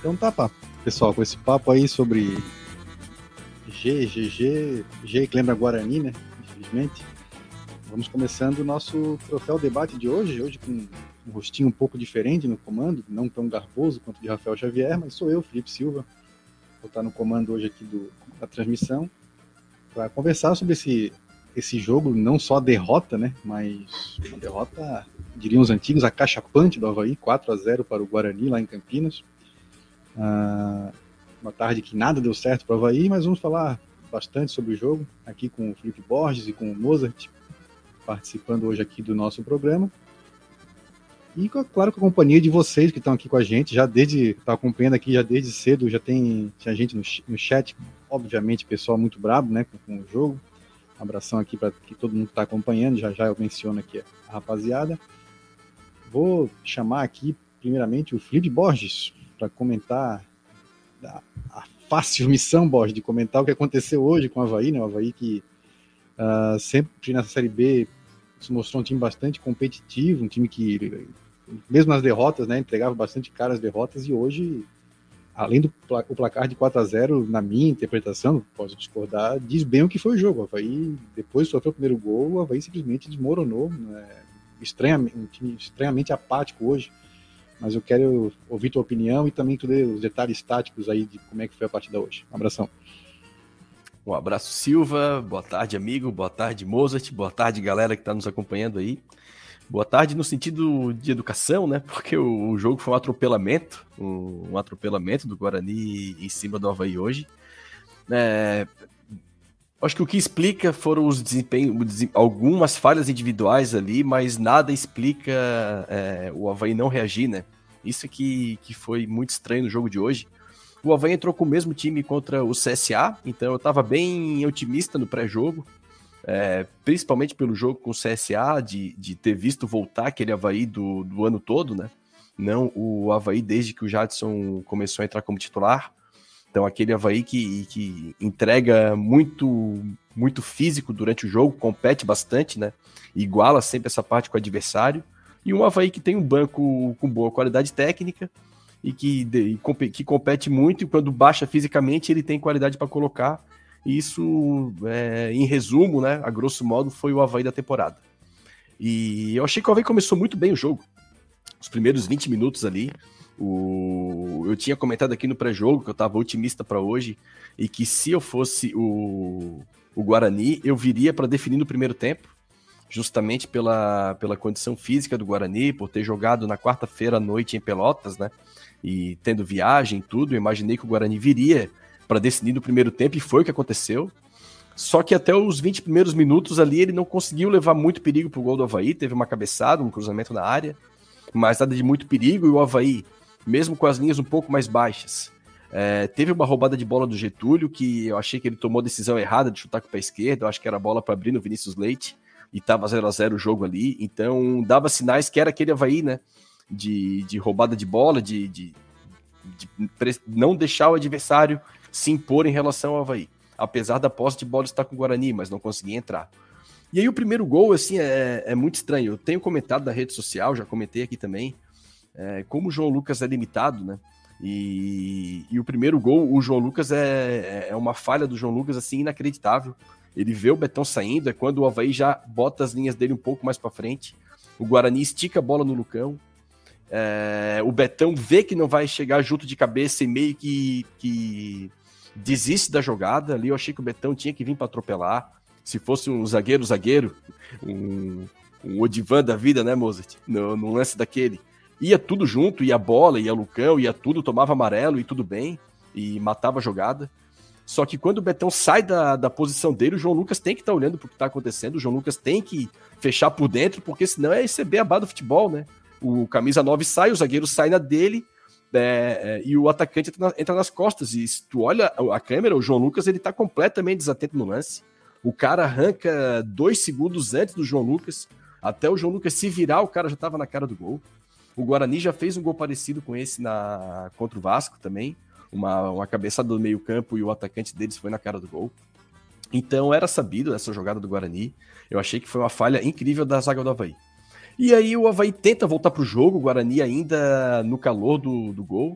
Então tá, pessoal, com esse papo aí sobre G que lembra Guarani, né? Infelizmente. Vamos começando o nosso troféu debate de hoje com um rostinho um pouco diferente no comando, não tão garboso quanto o de Rafael Xavier, mas sou eu, Felipe Silva, vou estar no comando hoje aqui da transmissão, para conversar sobre esse jogo, não só a derrota, né, mas uma derrota, diriam os antigos, acachapante do Avaí, 4-0 para o Guarani, lá em Campinas. Uma tarde que nada deu certo para o Avaí, mas vamos falar bastante sobre o jogo, aqui com o Felipe Borges e com o Mozart, participando hoje aqui do nosso programa. E, claro, com a companhia de vocês que estão aqui com a gente, tá acompanhando aqui já desde cedo, tinha gente no chat, obviamente, pessoal muito brabo, né, com o jogo. Um abração aqui para todo mundo que está acompanhando, já eu menciono aqui a rapaziada. Vou chamar aqui, primeiramente, o Felipe Borges, para comentar a fácil missão, Borges, de comentar o que aconteceu hoje com o Avaí, né, o Avaí que sempre nessa Série B se mostrou um time bastante competitivo, um time que, mesmo nas derrotas, né, entregava bastante cara às derrotas, e hoje, além do placar de 4-0, na minha interpretação, posso discordar, diz bem o que foi o jogo. O Avaí, depois de sofrer o primeiro gol, o Avaí simplesmente desmoronou, né, um time estranhamente apático hoje, mas eu quero ouvir tua opinião e também os detalhes táticos aí de como é que foi a partida hoje. Um abração. Um abraço, Silva. Boa tarde, amigo. Boa tarde, Mozart. Boa tarde, galera que está nos acompanhando aí. Boa tarde no sentido de educação, né? Porque o jogo foi um atropelamento do Guarani em cima do Avaí hoje. Acho que o que explica foram os desempenhos, algumas falhas individuais ali, mas nada explica o Avaí não reagir, né? Isso que foi muito estranho no jogo de hoje. O Avaí entrou com o mesmo time contra o CSA, então eu estava bem otimista no pré-jogo, principalmente pelo jogo com o CSA, de ter visto voltar aquele Avaí do ano todo, né? Não o Avaí desde que o Jadson começou a entrar como titular. Então aquele Avaí que entrega muito, muito físico durante o jogo, compete bastante, né? Iguala sempre essa parte com o adversário. E um Avaí que tem um banco com boa qualidade técnica, e que compete muito, e quando baixa fisicamente ele tem qualidade para colocar. E isso, em resumo, né, a grosso modo, foi o Avaí da temporada. E eu achei que o Avaí começou muito bem o jogo. Os primeiros 20 minutos ali, eu tinha comentado aqui no pré-jogo que eu estava otimista para hoje, e que se eu fosse o Guarani, eu viria para definir no primeiro tempo, justamente pela condição física do Guarani, por ter jogado na quarta-feira à noite em Pelotas, né? E tendo viagem e tudo, eu imaginei que o Guarani viria para decidir no primeiro tempo, e foi o que aconteceu. Só que até os 20 primeiros minutos ali, ele não conseguiu levar muito perigo pro gol do Avaí, teve uma cabeçada, um cruzamento na área, mas nada de muito perigo, e o Avaí, mesmo com as linhas um pouco mais baixas, teve uma roubada de bola do Getúlio, que eu achei que ele tomou a decisão errada de chutar com o pé esquerdo, eu acho que era a bola para abrir no Vinícius Leite, e tava 0-0 o jogo ali, então dava sinais que era aquele Avaí, né, de roubada de bola, de não deixar o adversário se impor em relação ao Avaí, apesar da posse de bola estar com o Guarani, mas não conseguia entrar. E aí o primeiro gol, assim, é muito estranho. Eu tenho comentado na rede social, já comentei aqui também, como o João Lucas é limitado, né? E o primeiro gol, o João Lucas é uma falha do João Lucas, assim, inacreditável. Ele vê o Betão saindo, é quando o Avaí já bota as linhas dele um pouco mais para frente. O Guarani estica a bola no Lucão. O Betão vê que não vai chegar junto de cabeça e meio que desiste da jogada. Ali eu achei que o Betão tinha que vir para atropelar. Se fosse um zagueiro, um Odivan da vida, né, Mozart? No lance daquele. Ia tudo junto, ia a bola, ia Lucão, ia tudo, tomava amarelo e tudo bem, e matava a jogada. Só que quando o Betão sai da posição dele, o João Lucas tem que estar olhando para o que está acontecendo, o João Lucas tem que fechar por dentro, porque senão é receber a barra do futebol, né? O camisa 9 sai, o zagueiro sai na dele, e o atacante entra nas costas. E se tu olha a câmera, o João Lucas ele tá completamente desatento no lance. O cara arranca 2 segundos antes do João Lucas. Até o João Lucas se virar, o cara já estava na cara do gol. O Guarani já fez um gol parecido com esse contra o Vasco também. Uma cabeçada do meio campo e o atacante deles foi na cara do gol. Então era sabido essa jogada do Guarani. Eu achei que foi uma falha incrível da zaga do Avaí. E aí o Avaí tenta voltar pro jogo, o Guarani ainda no calor do gol.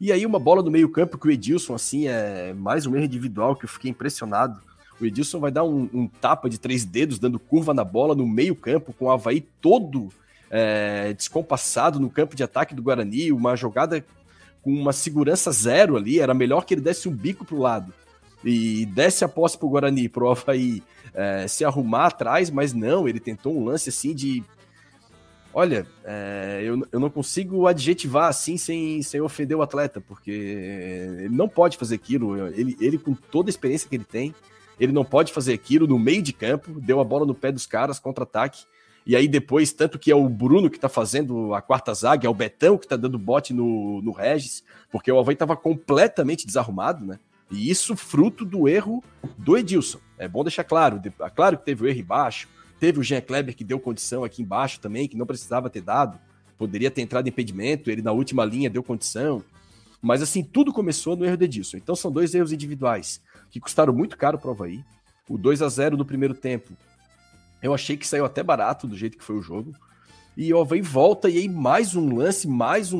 E aí uma bola no meio campo que o Edilson, assim, é mais um erro individual que eu fiquei impressionado. O Edilson vai dar um tapa de 3 dedos, dando curva na bola no meio campo, com o Avaí todo descompassado no campo de ataque do Guarani, uma jogada com uma segurança zero ali, era melhor que ele desse um bico pro lado e desse a posse pro Guarani, pro Avaí se arrumar atrás, mas não, ele tentou um lance assim de... Olha, eu não consigo adjetivar assim sem ofender o atleta, porque ele não pode fazer aquilo, ele com toda a experiência que ele tem, ele não pode fazer aquilo no meio de campo, deu a bola no pé dos caras, contra-ataque, e aí depois, tanto que é o Bruno que tá fazendo a quarta zaga, é o Betão que tá dando bote no Regis, porque o Avaí tava completamente desarrumado, né? E isso fruto do erro do Edilson. É bom deixar claro, claro que teve o erro embaixo, teve o Jean Kleber que deu condição aqui embaixo também, que não precisava ter dado, poderia ter entrado em impedimento, ele na última linha deu condição, mas assim, tudo começou no erro do Edilson. Então são 2 erros individuais que custaram muito caro para o Avaí. O 2-0 no primeiro tempo, eu achei que saiu até barato do jeito que foi o jogo, e o Avaí volta e aí mais um lance, mais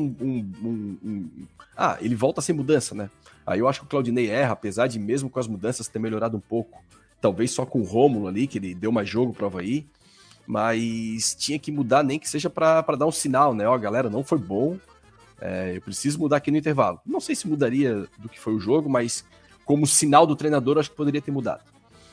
ele volta sem mudança, né? Aí eu acho que o Claudinei erra, apesar de mesmo com as mudanças ter melhorado um pouco, talvez só com o Rômulo ali, que ele deu mais jogo para o Avaí, mas tinha que mudar, nem que seja para dar um sinal, né? Ó, galera, não foi bom, eu preciso mudar aqui no intervalo. Não sei se mudaria do que foi o jogo, mas como sinal do treinador, acho que poderia ter mudado.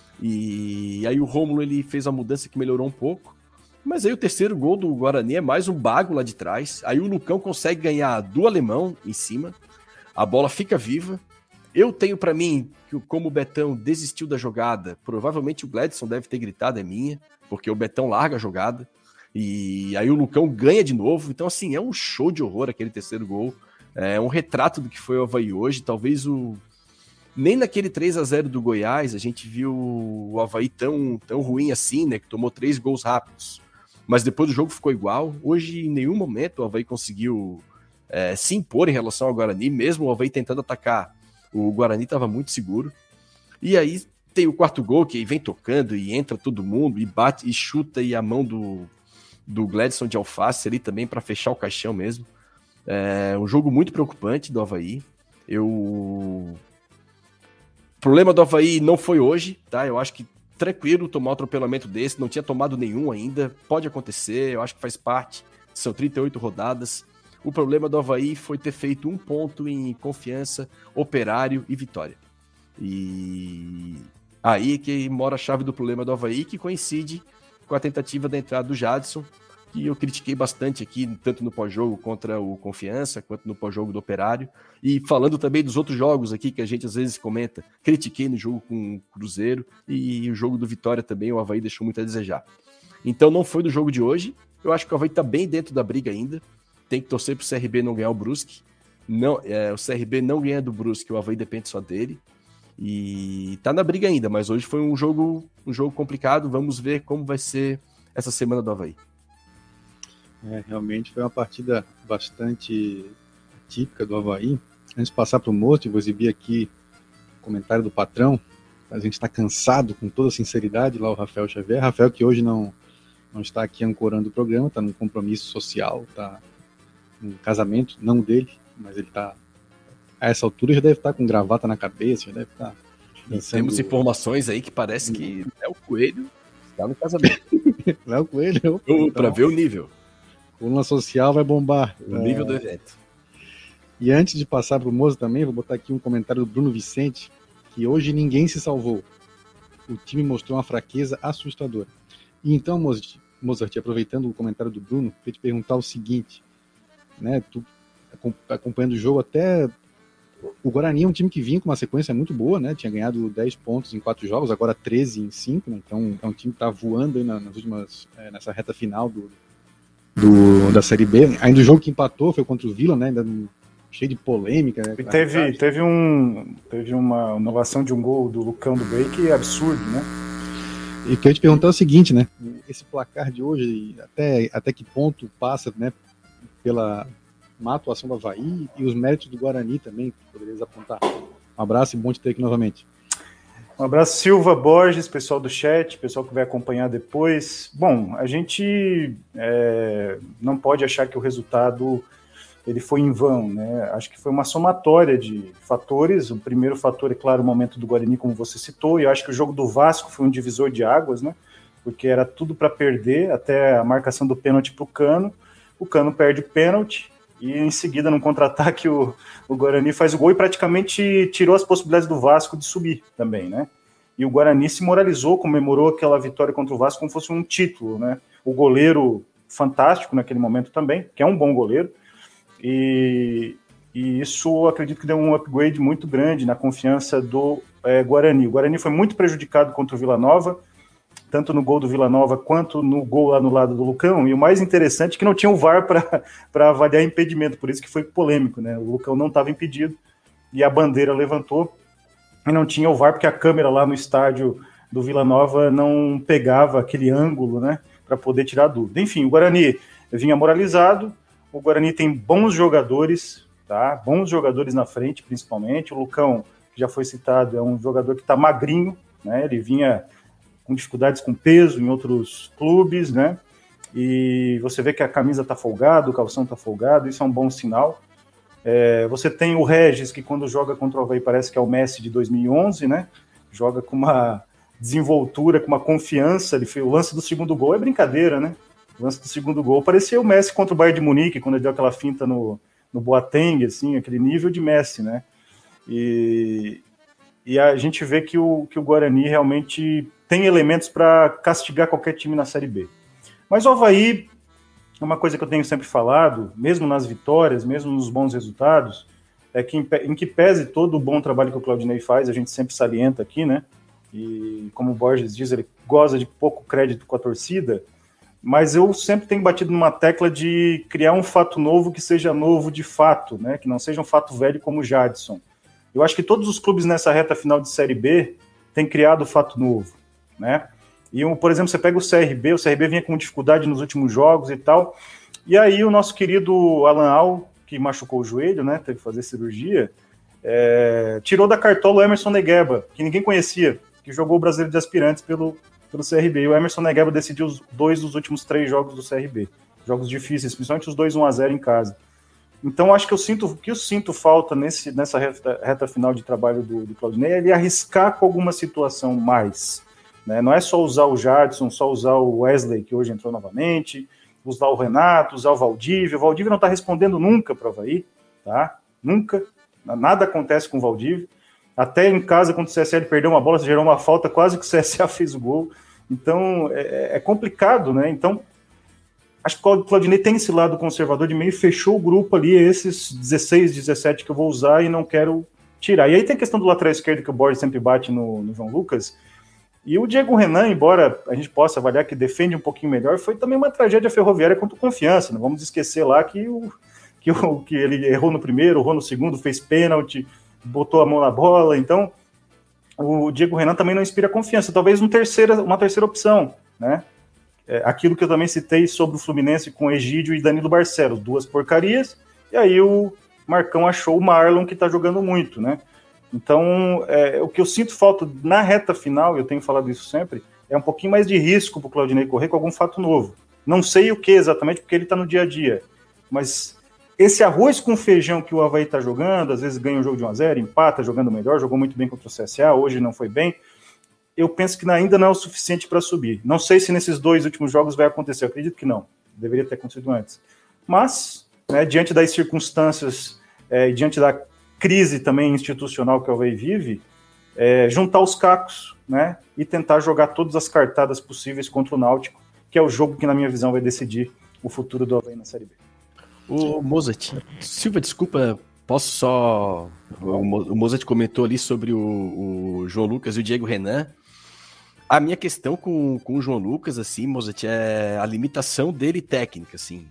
E aí o Rômulo, ele fez a mudança que melhorou um pouco, mas aí o terceiro gol do Guarani é mais um bago lá de trás, aí o Lucão consegue ganhar do alemão em cima, a bola fica viva. Eu tenho para mim que, como o Betão desistiu da jogada, provavelmente o Gladson deve ter gritado, é minha, porque o Betão larga a jogada, e aí o Lucão ganha de novo. Então, assim, é um show de horror aquele terceiro gol, é um retrato do que foi o Avaí hoje. Talvez nem naquele 3-0 do Goiás a gente viu o Avaí tão ruim assim, né, que tomou 3 gols rápidos, mas depois do jogo ficou igual. Hoje, em nenhum momento o Avaí conseguiu se impor em relação ao Guarani, mesmo o Avaí tentando atacar. O Guarani estava muito seguro. E aí tem o quarto gol, que vem tocando e entra todo mundo, e bate e chuta, e a mão do Gladson de Alface ali também para fechar o caixão mesmo. É um jogo muito preocupante do Avaí. O problema do Avaí não foi hoje, tá? Eu acho que tranquilo tomar um atropelamento desse, não tinha tomado nenhum ainda, pode acontecer, eu acho que faz parte, são 38 rodadas. O problema do Avaí foi ter feito 1 ponto em Confiança, Operário e Vitória. E aí é que mora a chave do problema do Avaí, que coincide com a tentativa da entrada do Jadson, que eu critiquei bastante aqui, tanto no pós-jogo contra o Confiança, quanto no pós-jogo do Operário. E falando também dos outros jogos aqui, que a gente às vezes comenta, critiquei no jogo com o Cruzeiro, e o jogo do Vitória também, o Avaí deixou muito a desejar. Então não foi do jogo de hoje, eu acho que o Avaí está bem dentro da briga ainda. Tem que torcer pro CRB não ganhar o Brusque. Não, o CRB não ganha do Brusque, o Avaí depende só dele. E tá na briga ainda, mas hoje foi um jogo complicado. Vamos ver como vai ser essa semana do Avaí. Realmente foi uma partida bastante típica do Avaí. Antes de passar para o Moço, vou exibir aqui o comentário do patrão. A gente está cansado, com toda sinceridade, lá o Rafael Xavier. Rafael, que hoje não está aqui ancorando o programa, está num compromisso social, está um casamento, não dele, mas ele tá a essa altura já deve estar com gravata na cabeça, já deve estar dançando. Temos informações aí que parece que Léo Coelho está no casamento. Léo Coelho, então, para ver o nível. Coluna social vai bombar. O nível do evento. E antes de passar para o Moza também, vou botar aqui um comentário do Bruno Vicente, que hoje ninguém se salvou. O time mostrou uma fraqueza assustadora. E então, Mozart, aproveitando o comentário do Bruno, queria te perguntar o seguinte, né, tu acompanhando o jogo, até o Guarani é um time que vinha com uma sequência muito boa, né, tinha ganhado 10 pontos em 4 jogos, agora 13 em 5, né, então é um time que tá voando aí nas últimas, nessa reta final da Série B. Ainda o jogo que empatou foi contra o Vila, né, ainda cheio de polêmica. Né, e teve uma inovação de um gol do Lucão do Bey que é absurdo, né? E queria te perguntar o seguinte, né, esse placar de hoje, até que ponto passa, né, pela má atuação do Avaí e os méritos do Guarani também, poderias apontar. Um abraço e bom te ter aqui novamente. Um abraço, Silva, Borges, pessoal do chat, pessoal que vai acompanhar depois. Bom, a gente não pode achar que o resultado ele foi em vão, né? Acho que foi uma somatória de fatores. O primeiro fator, é claro, o momento do Guarani, como você citou, e eu acho que o jogo do Vasco foi um divisor de águas, né? Porque era tudo para perder, até a marcação do pênalti para o Cano perde o pênalti, e em seguida, num contra-ataque, o Guarani faz o gol e praticamente tirou as possibilidades do Vasco de subir também, né? E o Guarani se moralizou, comemorou aquela vitória contra o Vasco como fosse um título, né? O goleiro fantástico naquele momento também, que é um bom goleiro, e isso acredito que deu um upgrade muito grande na confiança do Guarani. O Guarani foi muito prejudicado contra o Vila Nova, tanto no gol do Vila Nova quanto no gol lá no lado do Lucão, e o mais interessante é que não tinha o VAR para avaliar impedimento, por isso que foi polêmico, né? O Lucão não estava impedido, e a bandeira levantou, e não tinha o VAR, porque a câmera lá no estádio do Vila Nova não pegava aquele ângulo, né, para poder tirar a dúvida. Enfim, o Guarani vinha moralizado, o Guarani tem bons jogadores, tá? Bons jogadores na frente, principalmente. O Lucão, que já foi citado, é um jogador que está magrinho, né? Ele vinha com dificuldades com peso em outros clubes, né? E você vê que a camisa está folgada, o calção está folgado, isso é um bom sinal. Você tem o Regis, que quando joga contra o Avaí parece que é o Messi de 2011, né? Joga com uma desenvoltura, com uma confiança. O lance do segundo gol é brincadeira, né? O lance do segundo gol parecia o Messi contra o Bayern de Munique, quando ele deu aquela finta no Boateng, assim, aquele nível de Messi, né? E a gente vê que o Guarani realmente tem elementos para castigar qualquer time na Série B. Mas o Avaí, uma coisa que eu tenho sempre falado, mesmo nas vitórias, mesmo nos bons resultados, é que em que pese todo o bom trabalho que o Claudinei faz, a gente sempre salienta aqui, né? E como o Borges diz, ele goza de pouco crédito com a torcida, mas eu sempre tenho batido numa tecla de criar um fato novo que seja novo de fato, né? Que não seja um fato velho como o Jadson. Eu acho que todos os clubes nessa reta final de Série B têm criado fato novo, né? E, por exemplo, você pega o CRB vinha com dificuldade nos últimos jogos e tal, e aí o nosso querido Alan Al, que machucou o joelho, né? Teve que fazer cirurgia, tirou da cartola o Emerson Negueba, que ninguém conhecia, que jogou o Brasileiro de Aspirantes pelo CRB, e o Emerson Negueba decidiu os 2 dos últimos 3 jogos do CRB, jogos difíceis, principalmente os 2 1-0 em casa. Então acho que o que eu sinto falta nessa reta final de trabalho do Claudinei é ele arriscar com alguma situação mais, né? Não é só usar o Jadson, só usar o Wesley, que hoje entrou novamente, usar o Renato, usar o Valdívia não está respondendo nunca para o Avaí, tá? Nunca, nada acontece com o Valdívia. Até em casa, quando o CSA ele perdeu uma bola, gerou uma falta, quase que o CSA fez o gol. Então, é complicado, né? Então, acho que o Claudinei tem esse lado conservador de meio fechou o grupo ali, esses 16, 17 que eu vou usar e não quero tirar. E aí tem a questão do lateral esquerdo que o Borges sempre bate no João Lucas. E o Diego Renan, embora a gente possa avaliar que defende um pouquinho melhor, foi também uma tragédia ferroviária contra o Confiança. Não vamos esquecer lá que ele errou no primeiro, errou no segundo, fez pênalti, botou a mão na bola. Então, o Diego Renan também não inspira confiança. Talvez uma terceira opção, né? Aquilo que eu também citei sobre o Fluminense com Egídio e Danilo Barcelos, 2 porcarias, e aí o Marcão achou o Marlon, que está jogando muito, né? Então, o que eu sinto falta na reta final, eu tenho falado isso sempre, é um pouquinho mais de risco para o Claudinei correr com algum fato novo. Não sei o que exatamente, porque ele está no dia a dia, mas esse arroz com feijão que o Avaí está jogando, às vezes ganha um jogo de 1-0, empata, jogando melhor, jogou muito bem contra o CSA, hoje não foi bem, eu penso que ainda não é o suficiente para subir. Não sei se nesses 2 últimos jogos vai acontecer, eu acredito que não, deveria ter acontecido antes. Mas, né, diante das circunstâncias, diante da crise também institucional que o Avaí vive, juntar os cacos, né, e tentar jogar todas as cartadas possíveis contra o Náutico, que é o jogo que, na minha visão, vai decidir o futuro do Avaí na Série B. O Mozart, Silva, desculpa, posso só... O Mozart comentou ali sobre o João Lucas e o Diego Renan. A minha questão com o João Lucas, assim, Mozart, é a limitação dele técnica, assim.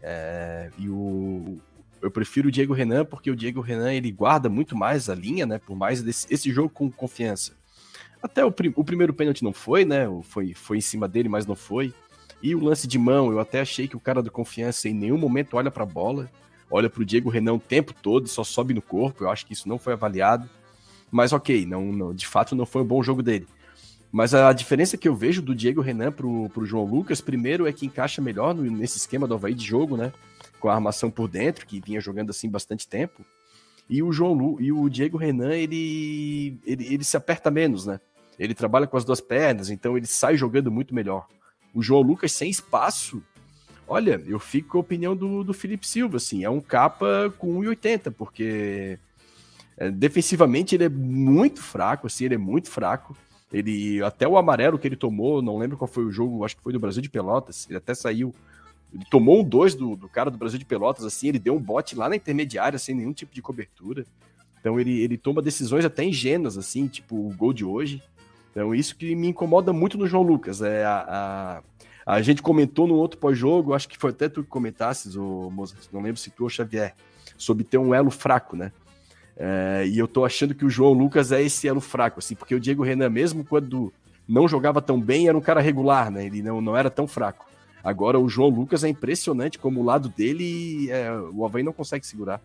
Eu prefiro o Diego Renan porque o Diego Renan ele guarda muito mais a linha, né? Por mais esse jogo com confiança. Até o primeiro pênalti não foi, né? Foi em cima dele, mas não foi. E o lance de mão, eu até achei que o cara do Confiança em nenhum momento olha pra bola, olha pro Diego Renan o tempo todo, só sobe no corpo. Eu acho que isso não foi avaliado. Mas ok, não, de fato não foi um bom jogo dele. Mas a diferença que eu vejo do Diego Renan pro João Lucas, primeiro, é que encaixa melhor nesse esquema do Avaí de jogo, né? com a armação por dentro, que vinha jogando assim bastante tempo. E o Diego Renan, ele se aperta menos, né? Ele trabalha com as duas pernas, então ele sai jogando muito melhor. O João Lucas sem espaço, olha, eu fico com a opinião do Felipe Silva, assim, é um capa com 1,80, porque defensivamente ele é muito fraco, assim, ele é muito fraco. Ele, até o amarelo que ele tomou, não lembro qual foi o jogo, acho que foi do Brasil de Pelotas, ele até saiu, ele tomou um 2 do cara do Brasil de Pelotas, assim, ele deu um bote lá na intermediária, sem nenhum tipo de cobertura. Então ele toma decisões até ingênuas, assim, tipo o gol de hoje. Então isso que me incomoda muito no João Lucas. A gente comentou no outro pós-jogo, acho que foi até tu que comentasses, o Mozart, não lembro se tu ou Xavier, sobre ter um elo fraco, né? E eu tô achando que o João Lucas é esse elo fraco, assim, porque o Diego Renan, mesmo quando não jogava tão bem, era um cara regular, né? Ele não era tão fraco. Agora o João Lucas é impressionante como o lado dele, o Avaí não consegue segurar.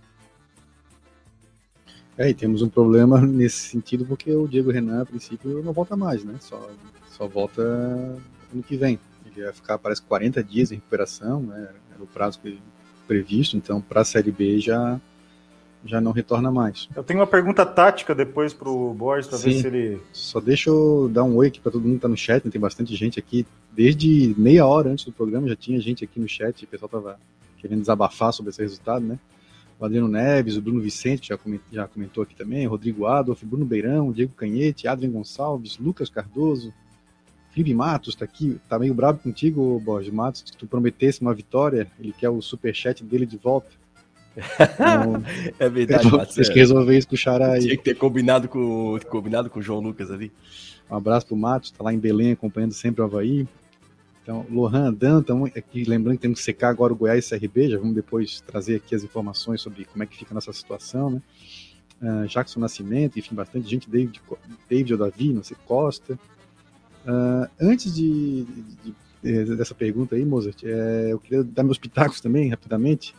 E temos um problema nesse sentido, porque o Diego Renan, a princípio, não volta mais, né? Só volta ano que vem. Ele vai ficar, parece, 40 dias em recuperação, né? Era o prazo previsto, então para a Série B já não retorna mais. Eu tenho uma pergunta tática depois pro Borges, para ver se ele... Só deixa eu dar um oi aqui para todo mundo que tá no chat, né? Tem bastante gente aqui. Desde meia hora antes do programa já tinha gente aqui no chat, o pessoal tava querendo desabafar sobre esse resultado, né? O Adriano Neves, o Bruno Vicente já comentou aqui também, o Rodrigo Adolf, Bruno Beirão, Diego Canhete, Adrian Gonçalves, Lucas Cardoso, Felipe Matos tá aqui, tá meio bravo contigo, Borges. Matos, se tu prometesse uma vitória, ele quer o superchat dele de volta. Então, é verdade, Matos. Tens que resolver isso com o Xará aí. Tinha que ter combinado com o João Lucas ali. Um abraço pro Matos, tá lá em Belém acompanhando sempre o Avaí. Então, Lohan, Dan, aqui lembrando que temos que secar agora o Goiás e CRB, já vamos depois trazer aqui as informações sobre como é que fica a nossa situação, né? Jackson Nascimento, enfim, bastante gente, David ou Davi, não sei, Costa. Antes dessa pergunta aí, Mozart, eu queria dar meus pitacos também, rapidamente.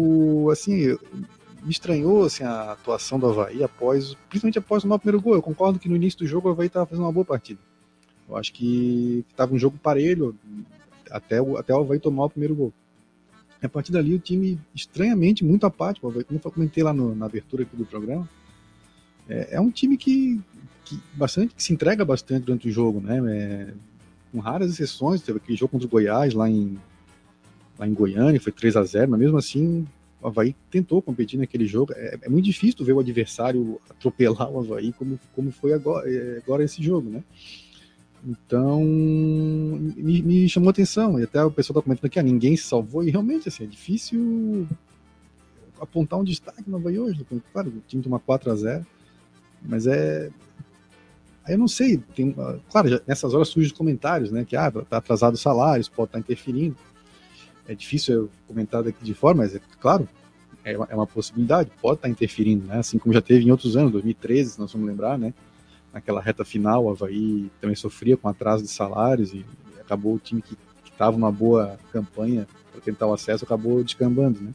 Me estranhou assim, a atuação do Avaí principalmente após tomar o primeiro gol. Eu concordo que no início do jogo o Avaí estava fazendo uma boa partida. Eu acho que estava um jogo parelho até o Avaí tomar o primeiro gol. E a partir dali o time estranhamente muito apático. O Avaí, como eu comentei lá na abertura aqui do programa, é um time que se entrega bastante durante o jogo, né? Com raras exceções. Teve aquele jogo contra o Goiás lá em Goiânia, foi 3-0, mas mesmo assim o Avaí tentou competir naquele jogo. É muito difícil ver o adversário atropelar o Avaí como foi agora esse jogo, né? Então me chamou a atenção, e até o pessoal está comentando aqui, ninguém se salvou, e realmente assim, é difícil apontar um destaque no Avaí hoje. Claro, o time toma 4-0, mas eu não sei, claro, nessas horas surgem os comentários, né, que tá atrasado os salários, pode estar interferindo. É difícil eu comentar daqui de fora, mas claro, é uma possibilidade, pode estar interferindo, né, assim como já teve em outros anos, 2013, se nós vamos lembrar, né, naquela reta final, o Avaí também sofria com atraso de salários e acabou o time que estava numa boa campanha para tentar o acesso, acabou descambando, né.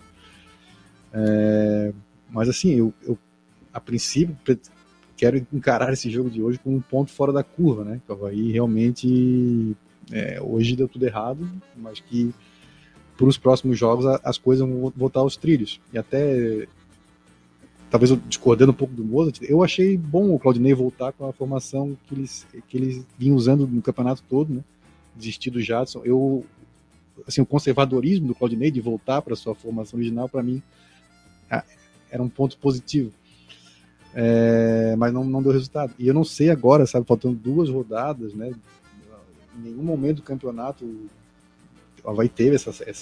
Mas assim, eu a princípio quero encarar esse jogo de hoje como um ponto fora da curva, né, que o Avaí realmente hoje deu tudo errado, mas que para os próximos jogos as coisas vão voltar aos trilhos. E até, talvez eu discordando um pouco do Mozart, eu achei bom o Claudinei voltar com a formação que eles vinham usando no campeonato todo, né? Desistir do Jadson. O conservadorismo do Claudinei de voltar para a sua formação original, para mim, era um ponto positivo. Mas não deu resultado. E eu não sei agora, sabe, faltando 2 rodadas, né? Em nenhum momento do campeonato o Avaí teve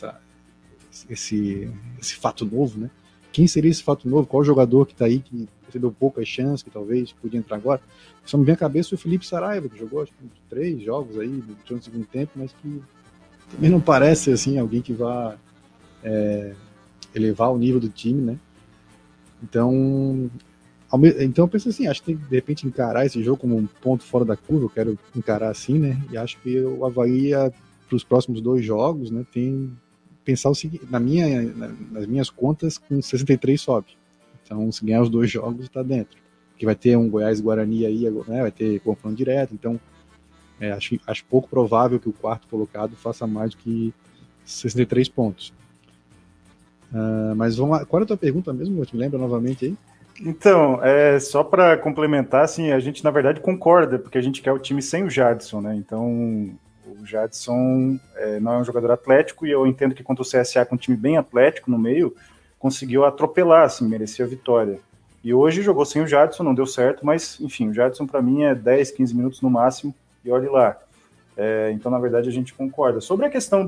esse fato novo, né? Quem seria esse fato novo? Qual jogador que está aí, que recebeu poucas chances, que talvez podia entrar agora? Só me vem à cabeça o Felipe Saraiva, que jogou acho que 3 jogos aí no segundo tempo, mas que também não parece assim, alguém que vá elevar o nível do time, né? Então eu penso assim, acho que tem que de repente encarar esse jogo como um ponto fora da curva, eu quero encarar assim, né? E acho que o Avaí, para os próximos 2 jogos, né, tem pensar o seguinte, nas minhas contas, com 63 sobe. Então, se ganhar os 2 jogos, está dentro. Porque vai ter um Goiás e Guarani aí, né, vai ter confronto direto, então acho pouco provável que o quarto colocado faça mais do que 63 pontos. Mas vamos lá. Qual é a tua pergunta mesmo? Te lembra novamente aí? Então, só para complementar, assim, a gente na verdade concorda, porque a gente quer o time sem o Jadson, né? Então, o Jadson não é um jogador atlético, e eu entendo que contra o CSA, com um time bem atlético no meio, conseguiu atropelar, assim, merecia a vitória. E hoje jogou sem o Jadson, não deu certo, mas, enfim, o Jadson para mim é 10, 15 minutos no máximo, e olhe lá. Então, na verdade, a gente concorda. Sobre a questão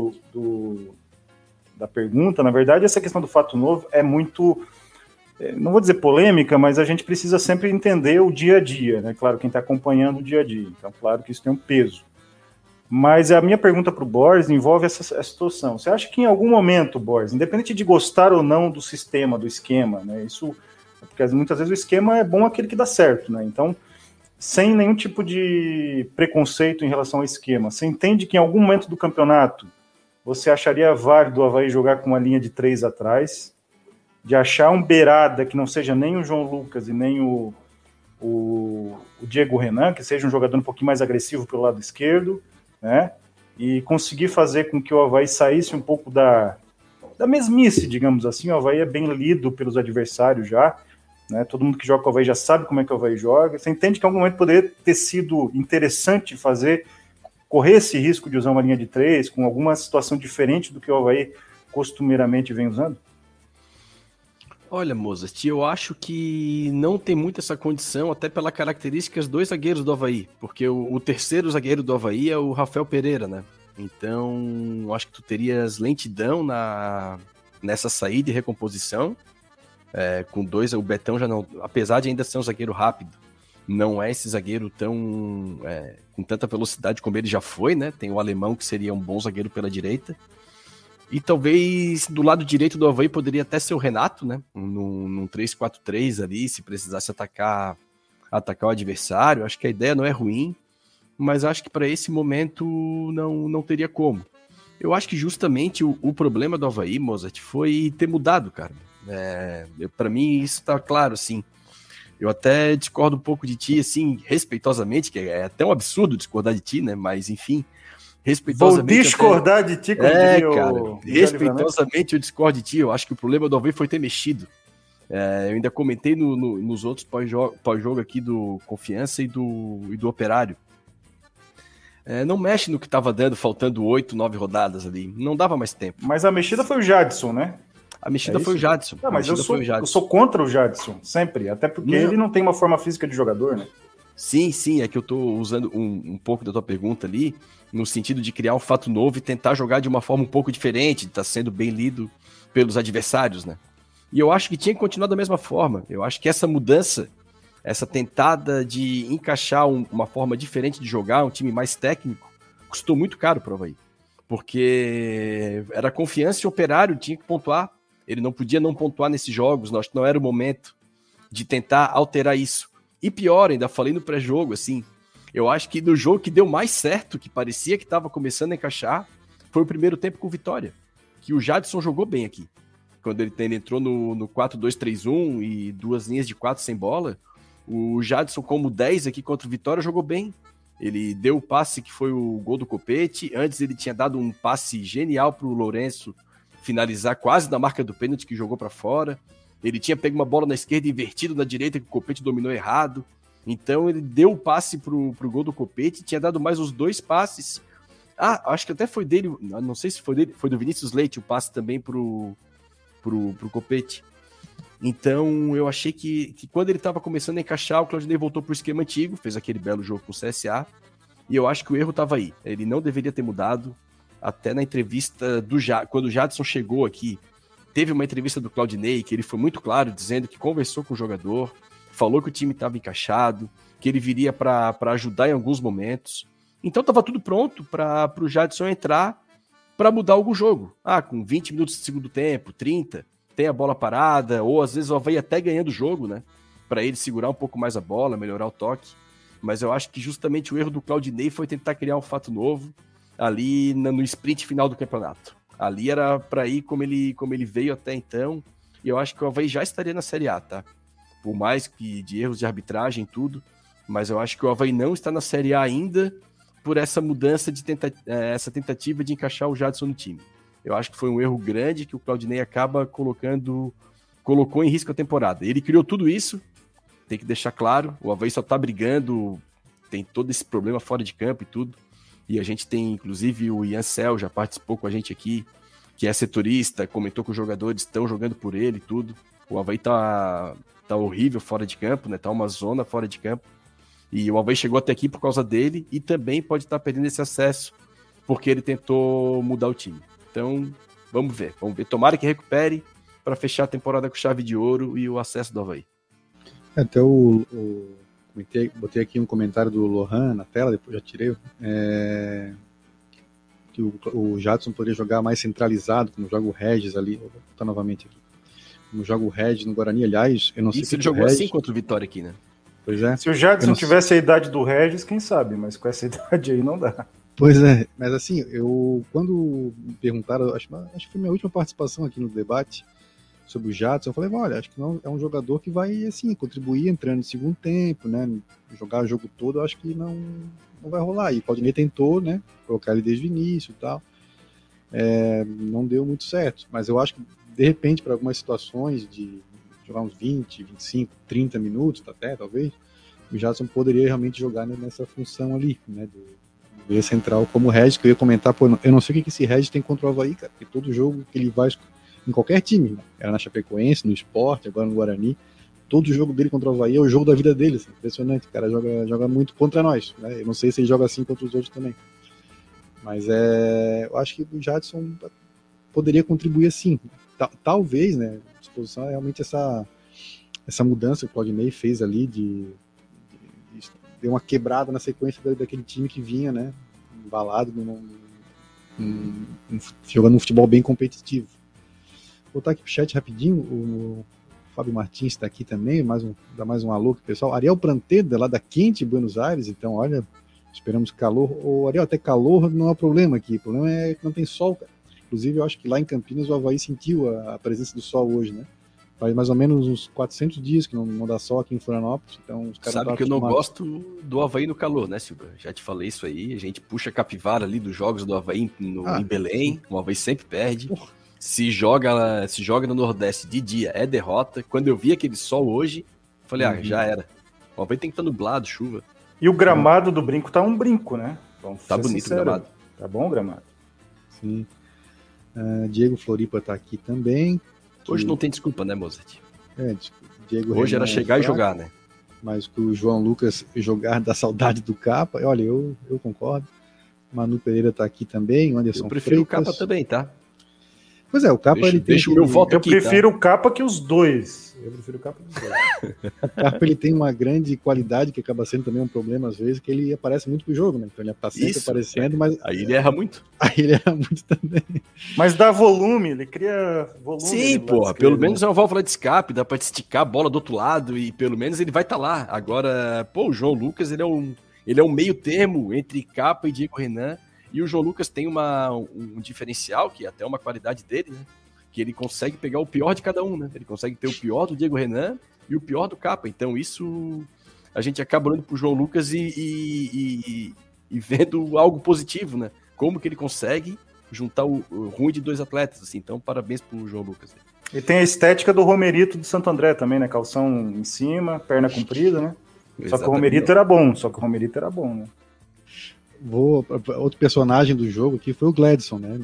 da pergunta, na verdade, essa questão do fato novo é muito, não vou dizer polêmica, mas a gente precisa sempre entender o dia a dia, né? Claro, quem está acompanhando o dia a dia. Então, claro que isso tem um peso. Mas a minha pergunta para o Borges envolve essa situação. Você acha que em algum momento, Borges, independente de gostar ou não do sistema, do esquema, né? Isso, porque muitas vezes o esquema é bom aquele que dá certo, né? Então, sem nenhum tipo de preconceito em relação ao esquema, você entende que em algum momento do campeonato você acharia válido o Avaí jogar com uma linha de 3 atrás, de achar um beirada que não seja nem o João Lucas e nem o Diego Renan, que seja um jogador um pouquinho mais agressivo pelo lado esquerdo, né? E conseguir fazer com que o Avaí saísse um pouco da mesmice, digamos assim. O Avaí é bem lido pelos adversários já, né? Todo mundo que joga com o Avaí já sabe como é que o Avaí joga. Você entende que em algum momento poderia ter sido interessante correr esse risco de usar uma linha de 3 com alguma situação diferente do que o Avaí costumeiramente vem usando? Olha, Mozart, eu acho que não tem muito essa condição, até pelas características dos zagueiros do Avaí, porque o terceiro zagueiro do Avaí é o Rafael Pereira, né? Então, acho que tu terias lentidão nessa saída e recomposição, com dois, o Betão já não, apesar de ainda ser um zagueiro rápido, não é esse zagueiro tão com tanta velocidade como ele já foi, né? Tem o Alemão, que seria um bom zagueiro pela direita. E talvez do lado direito do Avaí poderia até ser o Renato, né? Num 3-4-3 ali, se precisasse atacar o adversário. Acho que a ideia não é ruim, mas acho que para esse momento não teria como. Eu acho que justamente o problema do Avaí, Mozart, foi ter mudado, cara. Para mim isso tá claro, assim. Eu até discordo um pouco de ti, assim, respeitosamente, que é até um absurdo discordar de ti, né? Mas, enfim, respeitosamente... Vou discordar de ti, como diria cara, respeitosamente eu discordo de ti. Eu acho que o problema do Avaí foi ter mexido. Eu ainda comentei nos outros pós-jogo aqui do Confiança e do Operário. Não mexe no que estava dando, faltando 8, 9 rodadas ali. Não dava mais tempo. Mas a mexida foi o Jadson, né? A mexida foi o Jadson. Não, mas eu sou contra o Jadson, sempre. Até porque ele não tem uma forma física de jogador, né? Sim, é que eu tô usando um pouco da tua pergunta ali, no sentido de criar um fato novo e tentar jogar de uma forma um pouco diferente, de estar sendo bem lido pelos adversários, né? E eu acho que tinha que continuar da mesma forma. Eu acho que essa mudança, essa tentada de encaixar uma forma diferente de jogar, um time mais técnico, custou muito caro para o Avaí. Porque era Confiança e Operário, tinha que pontuar. Ele não podia não pontuar nesses jogos, acho que não era o momento de tentar alterar isso. E pior, ainda falei no pré-jogo, assim, eu acho que no jogo que deu mais certo, que parecia que estava começando a encaixar, foi o primeiro tempo com Vitória, que o Jadson jogou bem aqui. Quando ele entrou no 4-2-3-1 e 2 linhas de 4 sem bola, o Jadson, como 10 aqui contra o Vitória, jogou bem. Ele deu o passe que foi o gol do Copete, antes ele tinha dado um passe genial para o Lourenço finalizar quase na marca do pênalti, que jogou para fora. Ele tinha pego uma bola na esquerda e invertido na direita, que o Copete dominou errado. Então ele deu o passe pro gol do Copete, tinha dado mais os 2 passes. Acho que até foi dele, não sei se foi dele, foi do Vinícius Leite o passe também pro Copete. Então eu achei que quando ele estava começando a encaixar, o Claudinei voltou pro esquema antigo, fez aquele belo jogo com o CSA, e eu acho que o erro estava aí. Ele não deveria ter mudado. Até na entrevista quando o Jadson chegou aqui, teve uma entrevista do Claudinei, que ele foi muito claro, dizendo que conversou com o jogador, falou que o time estava encaixado, que ele viria para ajudar em alguns momentos. Então estava tudo pronto para o Jadson entrar para mudar algum jogo. Com 20 minutos de segundo tempo, 30, tem a bola parada, ou às vezes o Avaí até ganhando o jogo, né? Para ele segurar um pouco mais a bola, melhorar o toque. Mas eu acho que justamente o erro do Claudinei foi tentar criar um fato novo ali no sprint final do campeonato. Ali era para ir como ele veio até então, e eu acho que o Avaí já estaria na Série A, tá? Por mais que de erros de arbitragem e tudo, mas eu acho que o Avaí não está na Série A ainda por essa mudança essa tentativa de encaixar o Jadson no time. eu acho que foi um erro grande que o Claudinei acaba colocou em risco a temporada. Ele criou tudo isso, tem que deixar claro, o Avaí só tá brigando, tem todo esse problema fora de campo e tudo, e a gente tem, inclusive, o Ian Cel já participou com a gente aqui, que é setorista, comentou que os jogadores estão jogando por ele e tudo. O Avaí tá horrível fora de campo, né? Tá uma zona fora de campo. E o Avaí chegou até aqui por causa dele e também pode estar perdendo esse acesso porque ele tentou mudar o time. Então, vamos ver. Tomara que recupere para fechar a temporada com chave de ouro e o acesso do Avaí. Até botei aqui um comentário do Lohan na tela, depois já tirei, que o Jadson poderia jogar mais centralizado, como joga o Regis ali. Vou botar novamente aqui. Como joga o Regis no Guarani, aliás, eu não sei se ele jogou assim contra o Vitória aqui, né? Pois é. Se o Jadson tivesse a idade do Regis, quem sabe, mas com essa idade aí não dá. Pois é, mas assim, quando me perguntaram, acho que foi minha última participação aqui no debate sobre o Jadson, eu falei, olha, acho que não é um jogador que vai, assim, contribuir entrando no segundo tempo, né, jogar o jogo todo, eu acho que não vai rolar. E o Claudinei tentou, né, colocar ele desde o início e tal, não deu muito certo, mas eu acho que, de repente, para algumas situações de jogar uns 20, 25, 30 minutos, até, talvez, o Jadson poderia realmente jogar nessa função ali, né, do meia central, como o Regis, que eu ia comentar, eu não sei o que esse Regis tem contra o Avaí, cara, porque todo jogo que ele vai em qualquer time, né? Era na Chapecoense, no Sport, agora no Guarani, todo jogo dele contra o Avaí é o jogo da vida dele, assim, impressionante, o cara joga muito contra nós, né? Eu não sei se ele joga assim contra os outros também, mas eu acho que o Jadson poderia contribuir assim, talvez, né, a disposição é realmente essa mudança que o Claudinei fez ali deu uma quebrada na sequência daquele time que vinha, né, embalado, jogando um futebol bem competitivo. Vou botar aqui pro chat rapidinho, o Fábio Martins está aqui também, dá mais um alô pro pessoal. Ariel Pranteda, lá da Quente, Buenos Aires, então, olha, esperamos calor. O Ariel, até calor não é um problema aqui, o problema é que não tem sol, cara. Inclusive, eu acho que lá em Campinas o Avaí sentiu a presença do sol hoje, né? Faz mais ou menos uns 400 dias que não dá sol aqui em Florianópolis, então os caras sabe que eu não gosto do Avaí no calor, né, Silva? Já te falei isso aí, a gente puxa a capivara ali dos jogos do Avaí em Belém, o Avaí sempre perde. Se joga no Nordeste de dia, é derrota. Quando eu vi aquele sol hoje, falei, já era. O Avaí tem que estar nublado, chuva. E o gramado do Brinco tá um brinco, né? Tá bonito o gramado. Tá bom o gramado? Sim. Diego Floripa tá aqui também. Hoje não tem desculpa, né, Mozart? Diego hoje era chegar e jogar, né? Mas que o João Lucas jogar da saudade do Capa, olha, eu concordo. Manu Pereira tá aqui também, o Anderson Freitas. Eu prefiro o Capa também, tá? Pois é, o Capa ele tem... Deixa o meu voto aqui, eu prefiro o Capa que os dois. Eu prefiro o Capa dos dois. O Capa ele tem uma grande qualidade que acaba sendo também um problema às vezes, que ele aparece muito pro jogo, né? Então ele tá sempre aparecendo, mas... Aí ele erra muito. Aí ele erra muito também. Mas dá volume, ele cria volume. Sim, porra, pelo menos é uma válvula de escape, dá pra esticar a bola do outro lado e pelo menos ele vai estar lá. Agora, o João Lucas, ele é um meio termo entre Capa e Diego Renan. E o João Lucas tem um diferencial, que é até uma qualidade dele, né? Que ele consegue pegar o pior de cada um, né? Ele consegue ter o pior do Diego Renan e o pior do Capa. Então isso a gente acaba olhando pro João Lucas e vendo algo positivo, né? Como que ele consegue juntar o ruim de dois atletas, assim. Então parabéns pro João Lucas. E tem a estética do Romerito de Santo André também, né? Calção em cima, perna comprida, né? Exatamente. Só que o Romerito era bom, né? Outro personagem do jogo aqui foi o Gladson, né?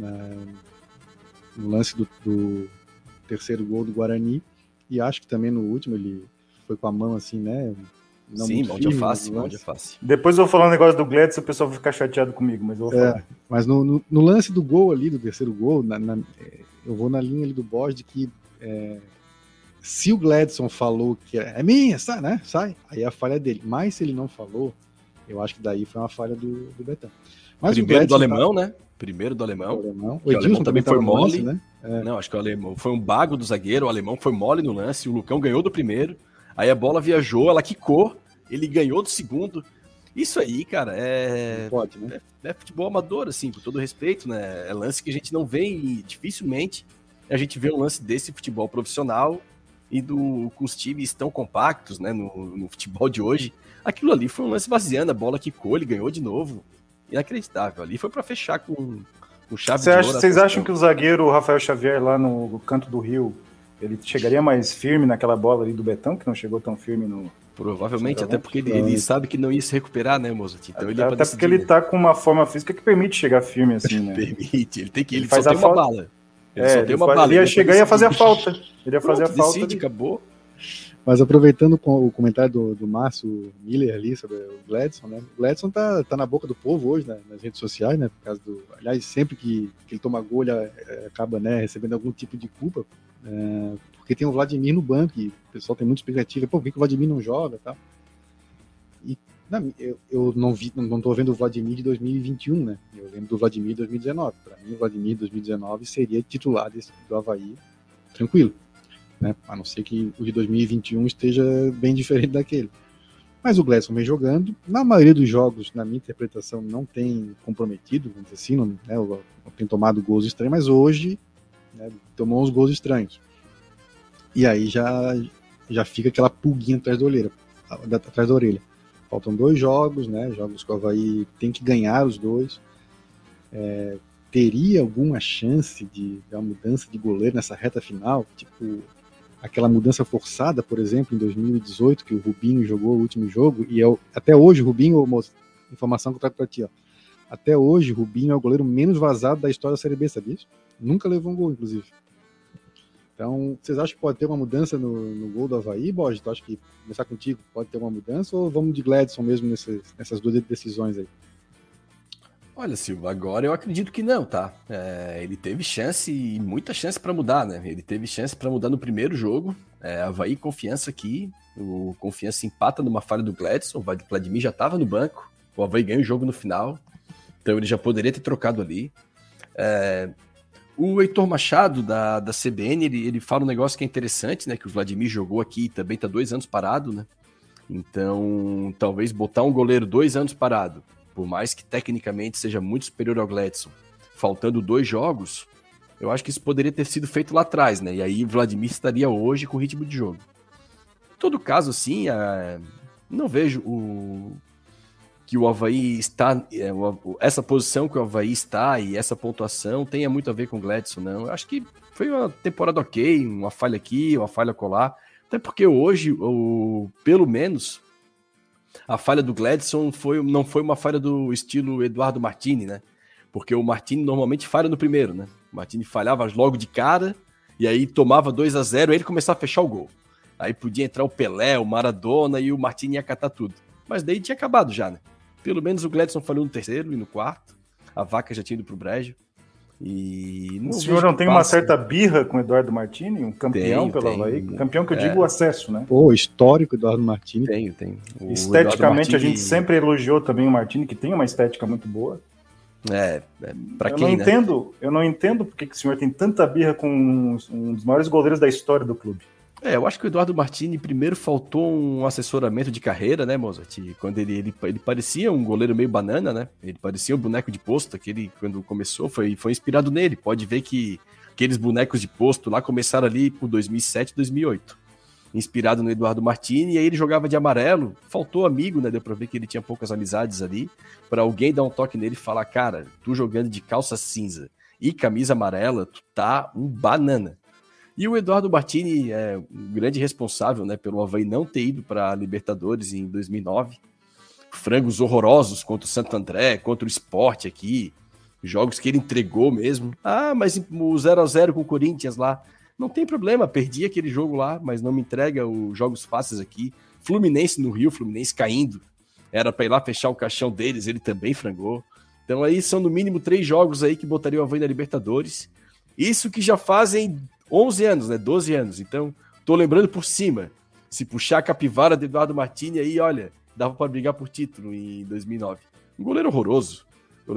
No lance do terceiro gol do Guarani, e acho que também no último ele foi com a mão assim, né? Sim, mão de alface. Depois eu vou falar um negócio do Gladson, o pessoal vai ficar chateado comigo, mas eu vou falar. Mas no lance do gol ali, do terceiro gol, eu vou na linha ali do Borges de que se o Gladson falou que é minha, sai, né? Sai, aí é a falha dele. Mas se ele não falou, eu acho que daí foi uma falha do Betão. Mas primeiro do alemão, né? Primeiro do alemão. O Edilson também foi mole, lance, né? Não, acho que o alemão foi um bago do zagueiro, o alemão foi mole no lance, o Lucão ganhou do primeiro, aí a bola viajou, ela quicou, ele ganhou do segundo. Isso aí, cara, pode, né? É futebol amador, assim, com todo respeito, né? É lance que a gente não vê e dificilmente a gente vê um lance desse futebol profissional e com os times tão compactos, né, no futebol de hoje. Aquilo ali foi um lance vaziando, a bola quicou, ele ganhou de novo. Inacreditável. Ali foi para fechar com com chave de ouro. Vocês acham que o zagueiro Rafael Xavier lá no canto do Rio, ele chegaria mais firme naquela bola ali do Betão, que não chegou tão firme no... Provavelmente, até porque ele sabe que não ia se recuperar, né, Mozart? Então ele até porque ele tá com uma forma física que permite chegar firme assim, né? Permite, ele faz só tem uma bala. Ele ia chegar e ia fazer a falta. Ele ia fazer a falta. Decide, acabou. Mas aproveitando o comentário do Márcio Miller ali sobre o Gladson, né? O Gladson tá na boca do povo hoje, né, nas redes sociais, né? Por causa aliás, sempre que ele toma gol, ele acaba, né, recebendo algum tipo de culpa. Porque tem o Vladimir no banco e o pessoal tem muita expectativa. Pô, por que o Vladimir não joga e tal? E eu não tô vendo o Vladimir de 2021, né? Eu lembro do Vladimir de 2019. Para mim, o Vladimir de 2019 seria titular do Avaí tranquilo, né? A não ser que o de 2021 esteja bem diferente daquele. Mas o Gladson vem jogando. Na maioria dos jogos, na minha interpretação, não tem comprometido, vamos dizer assim, não tem tomado gols estranhos, mas hoje, né, tomou uns gols estranhos. E aí já fica aquela pulguinha atrás da orelha. Faltam 2 jogos, né? Jogos que o Avaí tem que ganhar os 2. Teria alguma chance de dar uma mudança de goleiro nessa reta final? Tipo, aquela mudança forçada, por exemplo, em 2018, que o Rubinho jogou o último jogo, e até hoje o Rubinho, informação que eu trago para ti, ó. Até hoje o Rubinho é o goleiro menos vazado da história da Série B, sabia isso? Nunca levou um gol, inclusive. Então, vocês acham que pode ter uma mudança no gol do Avaí, Borges? Tu acha que, começar contigo, pode ter uma mudança ou vamos de Gladson mesmo nessas 2 decisões aí? Olha, Silva, agora eu acredito que não, tá? Ele teve chance e muita chance para mudar, né? Ele teve chance para mudar no primeiro jogo. Avaí Confiança aqui, o Confiança empata numa falha do Gladson, o Vladimir já estava no banco, o Avaí ganha o jogo no final, então ele já poderia ter trocado ali. O Heitor Machado, da CBN, ele fala um negócio que é interessante, né? Que o Vladimir jogou aqui e também tá 2 anos parado, né? Então, talvez botar um goleiro 2 anos parado, por mais que tecnicamente seja muito superior ao Gladson, faltando 2 jogos, eu acho que isso poderia ter sido feito lá atrás, né? E aí o Vladimir estaria hoje com ritmo de jogo. Em todo caso, assim, não vejo que o Avaí está, essa posição que o Avaí está e essa pontuação tenha muito a ver com o Gladson, não. Eu acho que foi uma temporada ok, uma falha aqui, uma falha colar, até porque hoje, pelo menos, a falha do Gladson não foi uma falha do estilo Eduardo Martini, né? Porque o Martini normalmente falha no primeiro, né? O Martini falhava logo de cara e aí tomava 2-0 e ele começava a fechar o gol. Aí podia entrar o Pelé, o Maradona e o Martini ia catar tudo. Mas daí tinha acabado já, né? Pelo menos o Gladson falhou no terceiro e no quarto. A vaca já tinha ido pro brejo. E o senhor não tem uma certa birra com o Eduardo Martini? Um campeão pelo Avaí? Campeão que eu digo o acesso, né? Pô, histórico Eduardo Martini. Tem. Esteticamente Martini... a gente sempre elogiou também o Martini, que tem uma estética muito boa. Pra quem, né? Eu não entendo porque que o senhor tem tanta birra com um dos maiores goleiros da história do clube. Eu acho que o Eduardo Martini primeiro faltou um assessoramento de carreira, né, Mozart? Quando ele parecia um goleiro meio banana, né? Ele parecia um boneco de posto, quando começou, foi inspirado nele. Pode ver que aqueles bonecos de posto lá começaram ali por 2007, 2008. Inspirado no Eduardo Martini, e aí ele jogava de amarelo, faltou amigo, né? Deu pra ver que ele tinha poucas amizades ali, pra alguém dar um toque nele e falar, cara, tu jogando de calça cinza e camisa amarela, tu tá um banana. E o Eduardo Martini é um grande responsável, né, pelo Avaí não ter ido para a Libertadores em 2009. Frangos horrorosos contra o Santo André, contra o Sport aqui, jogos que ele entregou mesmo. Mas o 0-0 com o Corinthians lá, não tem problema, perdi aquele jogo lá, mas não me entrega os jogos fáceis aqui. Fluminense no Rio, Fluminense caindo, era para ir lá fechar o caixão deles, ele também frangou. Então aí são no mínimo 3 jogos aí que botaria o Avaí na Libertadores. Isso que já fazem 11 anos, né? 12 anos. Então, tô lembrando por cima. Se puxar a capivara de Eduardo Martini aí, olha, dava para brigar por título em 2009. Um goleiro horroroso.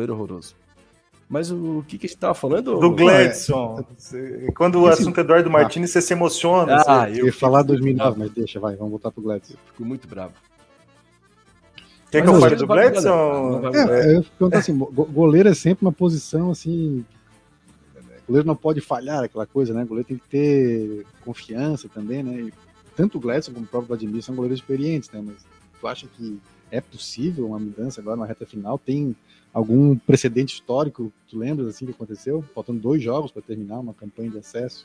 Mas o que a gente tava falando? Do Gladson. Quando o assunto é Eduardo Martini, você se emociona. Eu ia falar 2009, mas deixa, vamos voltar pro Gladson. Eu fico muito bravo. Quer que eu fale do Gladson? Eu pergunto assim, goleiro é sempre uma posição assim... O goleiro não pode falhar, aquela coisa, né? O goleiro tem que ter confiança também, né? E tanto o Gladson como o próprio Vladimir são goleiros experientes, né? Mas Tu acha que é possível uma mudança agora na reta final? Tem algum precedente histórico, tu lembras assim que aconteceu? Faltando 2 jogos para terminar uma campanha de acesso?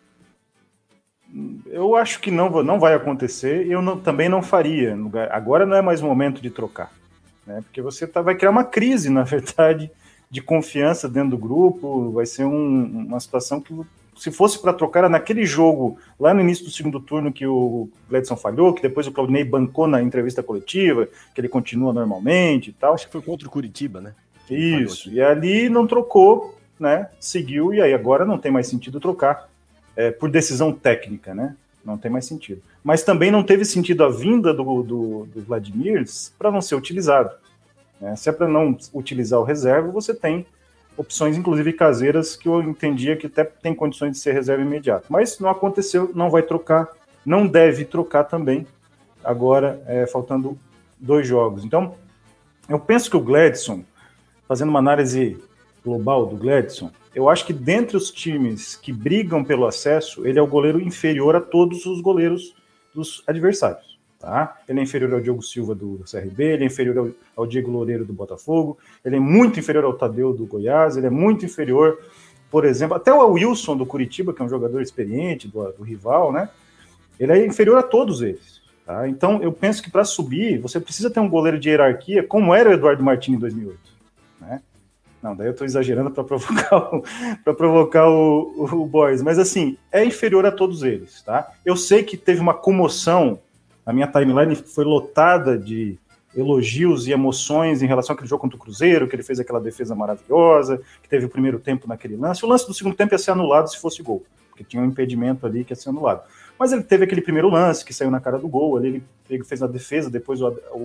Eu acho que não vai acontecer e eu também não faria. Agora não é mais momento de trocar, né? Porque você vai criar uma crise, na verdade, de confiança dentro do grupo. Vai ser uma situação que, se fosse para trocar, era naquele jogo, lá no início do segundo turno, que o Gledson falhou, que depois o Claudinei bancou na entrevista coletiva, que ele continua normalmente e tal. Acho que foi contra o Curitiba, né? Isso, e ali não trocou, né? Seguiu, e aí agora não tem mais sentido trocar. Por decisão técnica, né? Não tem mais sentido. Mas também não teve sentido a vinda do Vladimir para não ser utilizado, né? Se é para não utilizar o reserva, você tem opções, inclusive caseiras, que eu entendia que até tem condições de ser reserva imediata. Mas não aconteceu, não vai trocar, não deve trocar também, agora faltando 2 jogos. Então, eu penso que o Gledson, fazendo uma análise global do Gledson, eu acho que dentre os times que brigam pelo acesso, ele é o goleiro inferior a todos os goleiros dos adversários. Tá? Ele é inferior ao Diogo Silva do CRB, ele é inferior ao Diego Loureiro do Botafogo, ele é muito inferior ao Tadeu do Goiás, ele é muito inferior, por exemplo, até ao Wilson do Curitiba, que é um jogador experiente do rival, né? Ele é inferior a todos eles. Tá? Então, eu penso que para subir, você precisa ter um goleiro de hierarquia, como era o Eduardo Martins em 2008. Né? Não, daí eu estou exagerando para provocar o Boys, mas assim, é inferior a todos eles, tá? Eu sei que teve uma comoção, a minha timeline foi lotada de elogios e emoções em relação àquele jogo contra o Cruzeiro, que ele fez aquela defesa maravilhosa, que teve o primeiro tempo naquele lance. O lance do segundo tempo ia ser anulado se fosse gol, porque tinha um impedimento ali que ia ser anulado. Mas ele teve aquele primeiro lance que saiu na cara do gol, ali ele fez a defesa, depois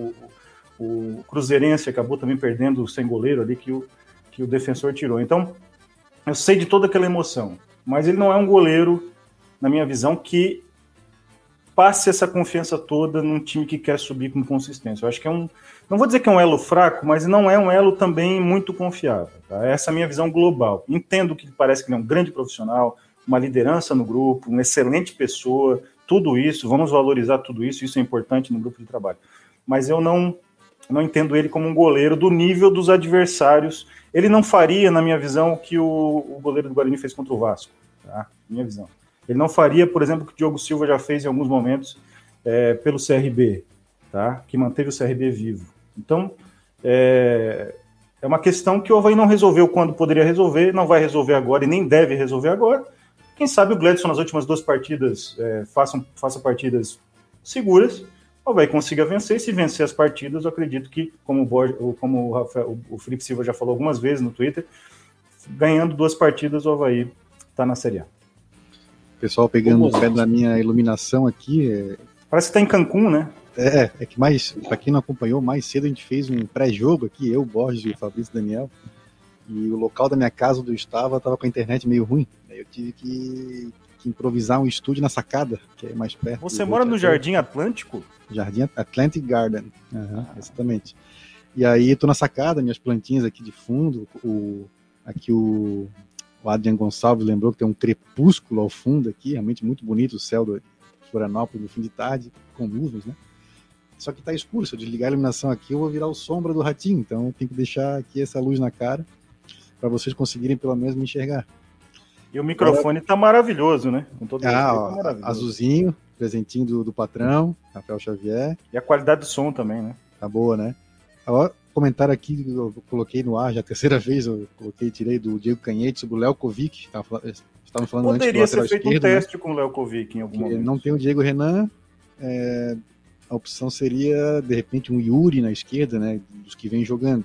o Cruzeirense acabou também perdendo sem goleiro ali que o defensor tirou. Então, eu sei de toda aquela emoção, mas ele não é um goleiro, na minha visão, que passe essa confiança toda num time que quer subir com consistência. Eu acho que não vou dizer que é um elo fraco, mas não é um elo também muito confiável. Tá? Essa é a minha visão global. Entendo que parece que ele é um grande profissional, uma liderança no grupo, uma excelente pessoa, tudo isso, vamos valorizar tudo isso, isso é importante no grupo de trabalho. Mas eu não entendo ele como um goleiro do nível dos adversários. Ele não faria, na minha visão, o que o goleiro do Guarani fez contra o Vasco. Tá? Minha visão. Ele não faria, por exemplo, o que o Diogo Silva já fez em alguns momentos pelo CRB, tá? Que manteve o CRB vivo. Então, é uma questão que o Avaí não resolveu quando poderia resolver, não vai resolver agora e nem deve resolver agora. Quem sabe o Gledson, nas últimas 2 partidas, faça partidas seguras, o Avaí consiga vencer, e se vencer as partidas, eu acredito que, como o Felipe Silva já falou algumas vezes no Twitter, ganhando 2 partidas, o Avaí está na Série A. Pessoal pegando o pé da minha iluminação aqui. Parece que tá em Cancún, né? É que mais, para quem não acompanhou, mais cedo a gente fez um pré-jogo aqui, eu, Borges e o Fabrício Daniel, e o local da minha casa onde eu estava com a internet meio ruim, aí eu tive que improvisar um estúdio na sacada, que é mais perto. Você mora no Jardim Atlântico? Jardim Atlantic Garden, exatamente. E aí tô na sacada, minhas plantinhas aqui de fundo, o Adrian Gonçalves lembrou que tem um crepúsculo ao fundo aqui, realmente muito bonito o céu de Florianópolis no fim de tarde, com nuvens, né? Só que tá escuro, se eu desligar a iluminação aqui eu vou virar o sombra do ratinho, então eu tenho que deixar aqui essa luz na cara para vocês conseguirem pelo menos me enxergar. E o microfone tá maravilhoso, né? Com todo respeito, tá azulzinho, presentinho do patrão, Rafael Xavier. E a qualidade do som também, né? Tá boa, né? Agora, comentário aqui, eu coloquei no ar, já a 3ª vez, tirei do Diego Canhete sobre o Léo Kovic, estavam falando poderia antes do ser feito esquerdo, um teste, né, com o Léo Kovic em algum momento. Não tem o Diego Renan, a opção seria, de repente, um Yuri na esquerda, né, dos que vem jogando.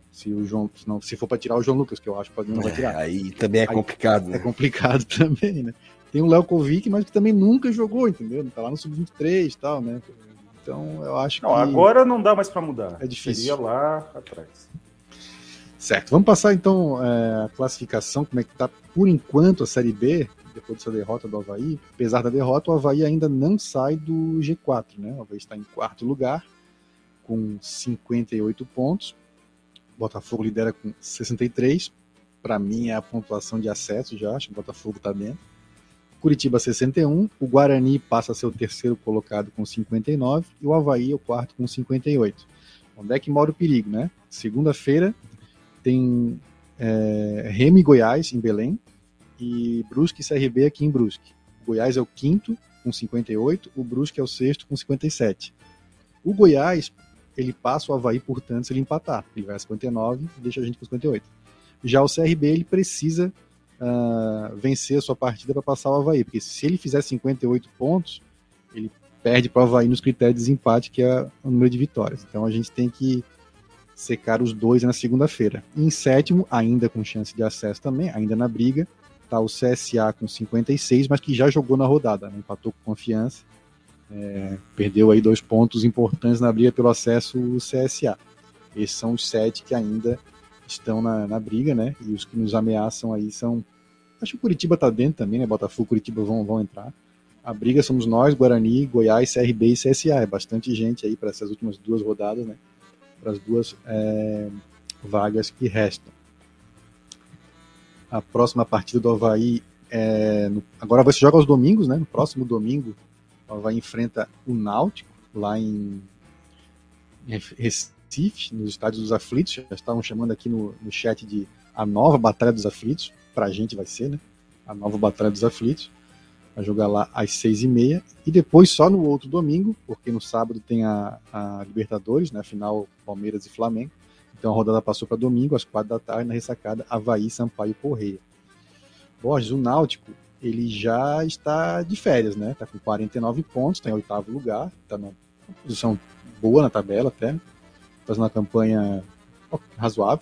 Se for para tirar o João Lucas, que eu acho que pode não vai tirar. Aí também é complicado, né? É complicado também, né? Tem o Léo Kovic, mas que também nunca jogou, entendeu? Tá lá no Sub-23 e tal, né? Então, eu acho que... agora não dá mais para mudar. É difícil. Seria lá atrás. Certo. Vamos passar, então, a classificação, como é que tá, por enquanto, a Série B, depois dessa derrota do Avaí. Apesar da derrota, o Avaí ainda não sai do G4, né? O Avaí está em 4º lugar, com 58 pontos. O Botafogo lidera com 63. Para mim, é a pontuação de acesso já, acho que o Botafogo está dentro. Curitiba 61, o Guarani passa a ser o terceiro colocado com 59 e o Avaí é o quarto com 58. Onde é que mora o perigo, né? Segunda-feira tem Remo e Goiás em Belém e Brusque e CRB aqui em Brusque. O Goiás é o quinto com 58, o Brusque é o sexto com 57. O Goiás, ele passa o Avaí, portanto, se ele empatar. Ele vai a 59 e deixa a gente com 58. Já o CRB, ele precisa vencer a sua partida para passar o Avaí, porque se ele fizer 58 pontos, ele perde para o Avaí nos critérios de desempate, que é o número de vitórias. Então a gente tem que secar os dois na segunda-feira. Em sétimo, ainda com chance de acesso também, ainda na briga, está o CSA com 56, mas que já jogou na rodada, né? Empatou com Confiança, perdeu aí 2 pontos importantes na briga pelo acesso, o CSA. Esses são os 7 que ainda estão na briga, né? E os que nos ameaçam aí são... Acho que o Curitiba tá dentro também, né? Botafogo e Curitiba vão entrar. A briga somos nós, Guarani, Goiás, CRB e CSA. É bastante gente aí para essas últimas 2 rodadas, né? Para as 2 vagas que restam. A próxima partida do Avaí agora vai se jogar aos domingos, né? No próximo domingo, o Avaí enfrenta o Náutico, lá em Recife, nos Estádios dos Aflitos. Já estavam chamando aqui no chat de a nova Batalha dos Aflitos. Pra gente vai ser, né? A nova Batalha dos Aflitos. Vai jogar lá às 6h30. E depois só no outro domingo, porque no sábado tem a Libertadores, né? Final Palmeiras e Flamengo. Então a rodada passou para domingo, às 4h, na ressacada Avaí, Sampaio e Correia. Borges, o Náutico, ele já está de férias, né? Está com 49 pontos, está em 8º lugar, está numa posição boa na tabela até, fazendo uma campanha razoável.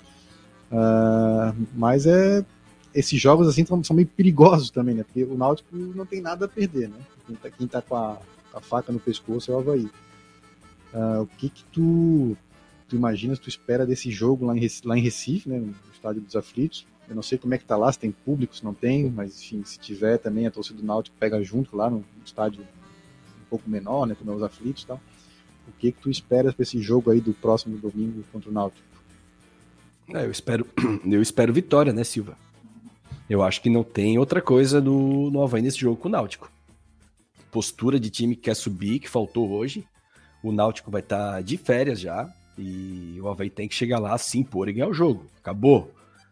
Mas esses jogos assim são meio perigosos também, né? Porque o Náutico não tem nada a perder, né? Quem tá com a faca no pescoço é o Avaí. O que tu imaginas, tu espera desse jogo lá em Recife, né? No Estádio dos Aflitos? Eu não sei como é que tá lá, se tem público, se não tem, mas enfim, se tiver também, a torcida do Náutico pega junto lá no estádio um pouco menor, né? Como é os Aflitos e tal. O que tu esperas para esse jogo aí do próximo domingo contra o Náutico? Eu espero vitória, né, Silva? Eu acho que não tem outra coisa no Avaí nesse jogo com o Náutico. Postura de time que quer subir, que faltou hoje. O Náutico vai estar de férias já. E o Avaí tem que chegar lá, se impor e ganhar o jogo. Acabou.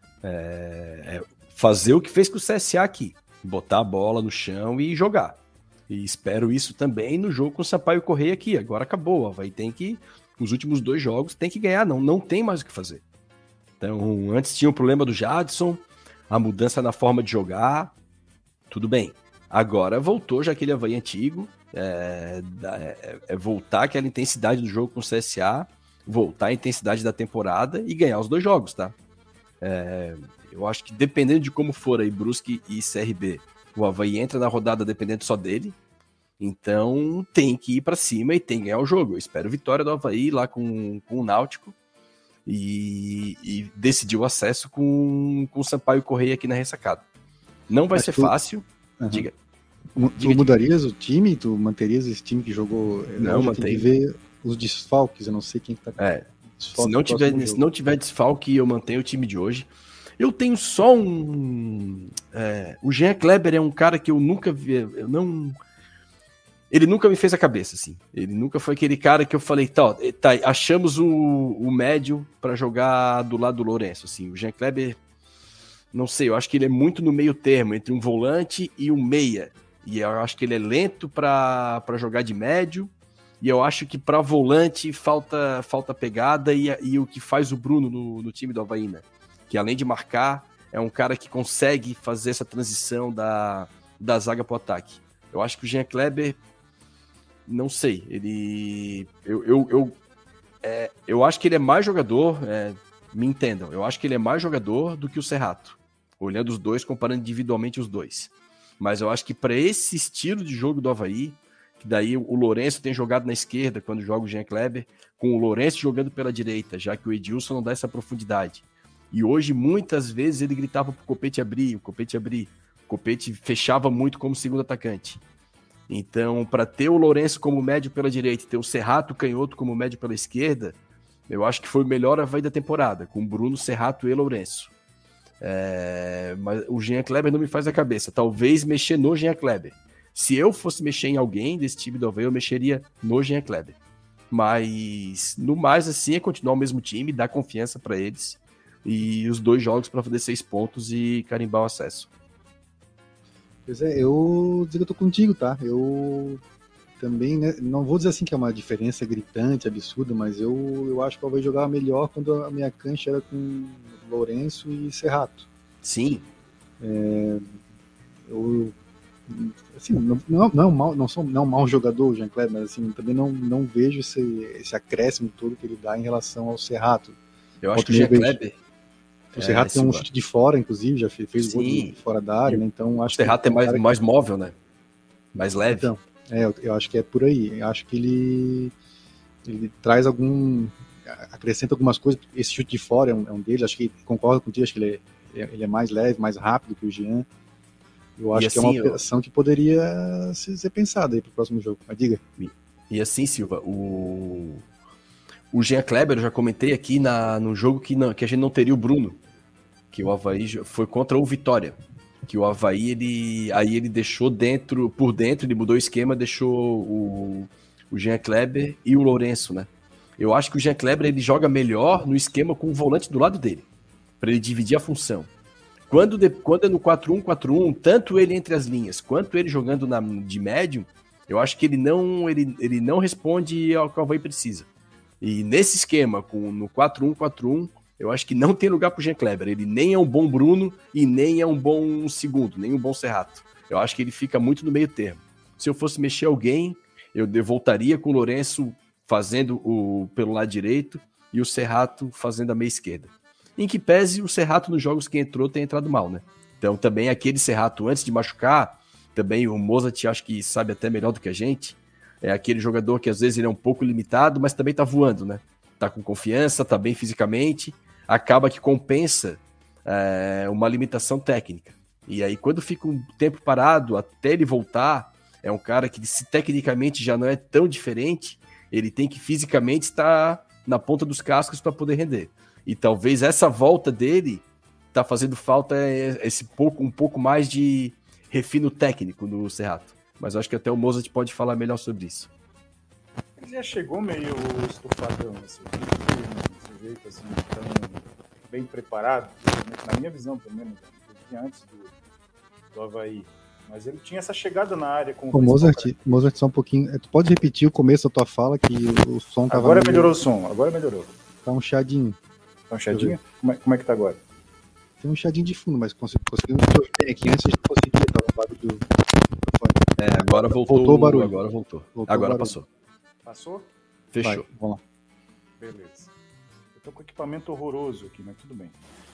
Fazer o que fez com o CSA aqui. Botar a bola no chão e jogar. E espero isso também no jogo com o Sampaio Correia aqui. Agora acabou. O Avaí tem que... Os últimos 2 jogos tem que ganhar. Não tem mais o que fazer. Então, antes tinha o problema do Jadson, a mudança na forma de jogar. Tudo bem. Agora voltou já aquele Avaí antigo. Voltar aquela intensidade do jogo com o CSA. Voltar a intensidade da temporada e ganhar os 2 jogos, tá? Eu acho que dependendo de como for aí, Brusque e CRB, o Avaí entra na rodada dependendo só dele, então tem que ir pra cima e tem que ganhar o jogo. Eu espero vitória do Avaí lá com o Náutico e decidir o acesso com o Sampaio Correia aqui na ressacada. Não vai ser fácil. Uhum. Diga. Tu mudarias o time? Tu manterias esse time que jogou? Não, mantém. Ver os desfalques, eu não sei quem que tá se não tiver desfalque, eu mantenho o time de hoje. Eu tenho só o Jean Kleber é um cara que eu nunca vi, ele nunca me fez a cabeça, assim. Ele nunca foi aquele cara que eu falei, tá, achamos o médio para jogar do lado do Lourenço, assim. O Jean Kleber, não sei, eu acho que ele é muito no meio termo, entre um volante e um meia. E eu acho que ele é lento para jogar de médio. E eu acho que para volante falta pegada e o que faz o Bruno no time do Avaí, né? Que além de marcar, é um cara que consegue fazer essa transição da zaga para o ataque. Eu acho que o Jean Kleber, não sei, ele... Eu acho que ele é mais jogador, me entendam, eu acho que ele é mais jogador do que o Serrato, olhando os dois, comparando individualmente os dois. Mas eu acho que para esse estilo de jogo do Avaí, que daí o Lourenço tem jogado na esquerda quando joga o Jean Kleber, com o Lourenço jogando pela direita, já que o Edilson não dá essa profundidade. E hoje, muitas vezes, ele gritava pro Copete abrir, o Copete fechava muito como segundo atacante. Então, para ter o Lourenço como médio pela direita e ter o Serrato canhoto como médio pela esquerda, eu acho que foi o melhor Avaí da temporada, com Bruno, Serrato e Lourenço. Mas o Jean Kleber não me faz a cabeça. Talvez mexer no Jean Kleber. Se eu fosse mexer em alguém desse time do Avaí, eu mexeria no Jean Kleber. Mas, no mais, assim, é continuar o mesmo time, dar confiança para eles. E os 2 jogos para fazer 6 pontos e carimbar o acesso. Pois é, eu digo que eu tô contigo, tá? Eu também, né, não vou dizer assim que é uma diferença gritante, absurda, mas eu acho que o Avaí jogava melhor quando a minha cancha era com Lourenço e Serrato. Sim. Eu, assim, não é um mau jogador o Jean Kleber, mas assim, também não vejo esse acréscimo todo que ele dá em relação ao Serrato. Eu acho que o Jean Kleber... O Serrato tem um chute de fora, inclusive, já fez gol de fora da área, né? Então acho o Serrato é mais móvel, né? Mais leve. Então, eu acho que é por aí. Eu acho que ele traz acrescenta algumas coisas. Esse chute de fora é um deles. Acho que concordo contigo, acho que ele é mais leve, mais rápido que o Jean. Eu acho que é uma operação que poderia ser pensada aí para o próximo jogo. Mas diga. E assim, Silva, o Jean Kleber, eu já comentei aqui no jogo que a gente não teria o Bruno, que o Avaí foi contra o Vitória, que o Avaí, ele deixou por dentro, ele mudou o esquema, deixou o Jean Kleber e o Lourenço, né? Eu acho que o Jean Kleber, ele joga melhor no esquema com o volante do lado dele, para ele dividir a função. Quando é no 4-1-4-1, tanto ele entre as linhas, quanto ele jogando de médio, eu acho que ele não responde ao que o Avaí precisa. E nesse esquema, no 4-1-4-1, eu acho que não tem lugar pro Jean Kleber. Ele nem é um bom Bruno e nem é um bom segundo, nem um bom Serrato. Eu acho que ele fica muito no meio termo. Se eu fosse mexer alguém, eu voltaria com o Lourenço fazendo pelo lado direito e o Serrato fazendo a meia esquerda. Em que pese o Serrato nos jogos que entrou tem entrado mal, né? Então também aquele Serrato antes de machucar, também o Mozart acho que sabe até melhor do que a gente, é aquele jogador que às vezes ele é um pouco limitado, mas também tá voando, né? Tá com confiança, tá bem fisicamente, acaba que compensa uma limitação técnica. E aí quando fica um tempo parado, até ele voltar, é um cara que se tecnicamente já não é tão diferente, ele tem que fisicamente estar na ponta dos cascos para poder render. E talvez essa volta dele tá fazendo falta um pouco mais de refino técnico no Serrato. Mas eu acho que até o Mozart pode falar melhor sobre isso. Ele já chegou meio estufadão, esse jeito assim, tão bem preparado, na minha visão, pelo menos, antes do Avaí. Mas ele tinha essa chegada na área com o Mozart, só um pouquinho. Tu pode repetir o começo da tua fala, que o som tava. Agora melhorou o som, agora melhorou. Tá um chiadinho. Tá um chiadinho? Como é que tá agora? Tem um chiadinho de fundo, mas conseguimos bem aqui. Antes a gente conseguia, tava o barulho do microfone. Agora voltou o barulho. Agora voltou agora passou. Passou? Fechou. Vai, vamos lá. Beleza. Eu tô com equipamento horroroso aqui, mas tudo bem.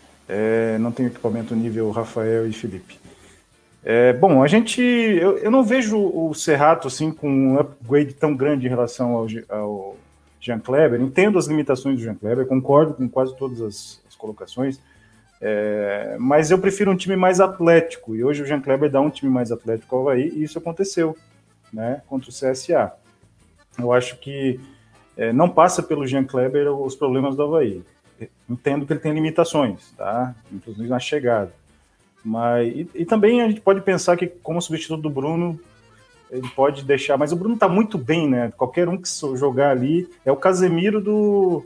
Não tenho equipamento nível Rafael e Felipe. Bom, eu não vejo o Serrato assim, com um upgrade tão grande em relação ao Jean Kleber. Entendo as limitações do Jean Kleber, concordo com quase todas as colocações, mas eu prefiro um time mais atlético, e hoje o Jean Kleber dá um time mais atlético ao Avaí, e isso aconteceu, né, contra o CSA. Eu acho que não passa pelo Jean Kleber os problemas do Avaí. Entendo que ele tem limitações, tá? Inclusive na chegada. E também a gente pode pensar que, como substituto do Bruno, ele pode deixar. Mas o Bruno tá muito bem, né? Qualquer um que jogar ali é o Casemiro do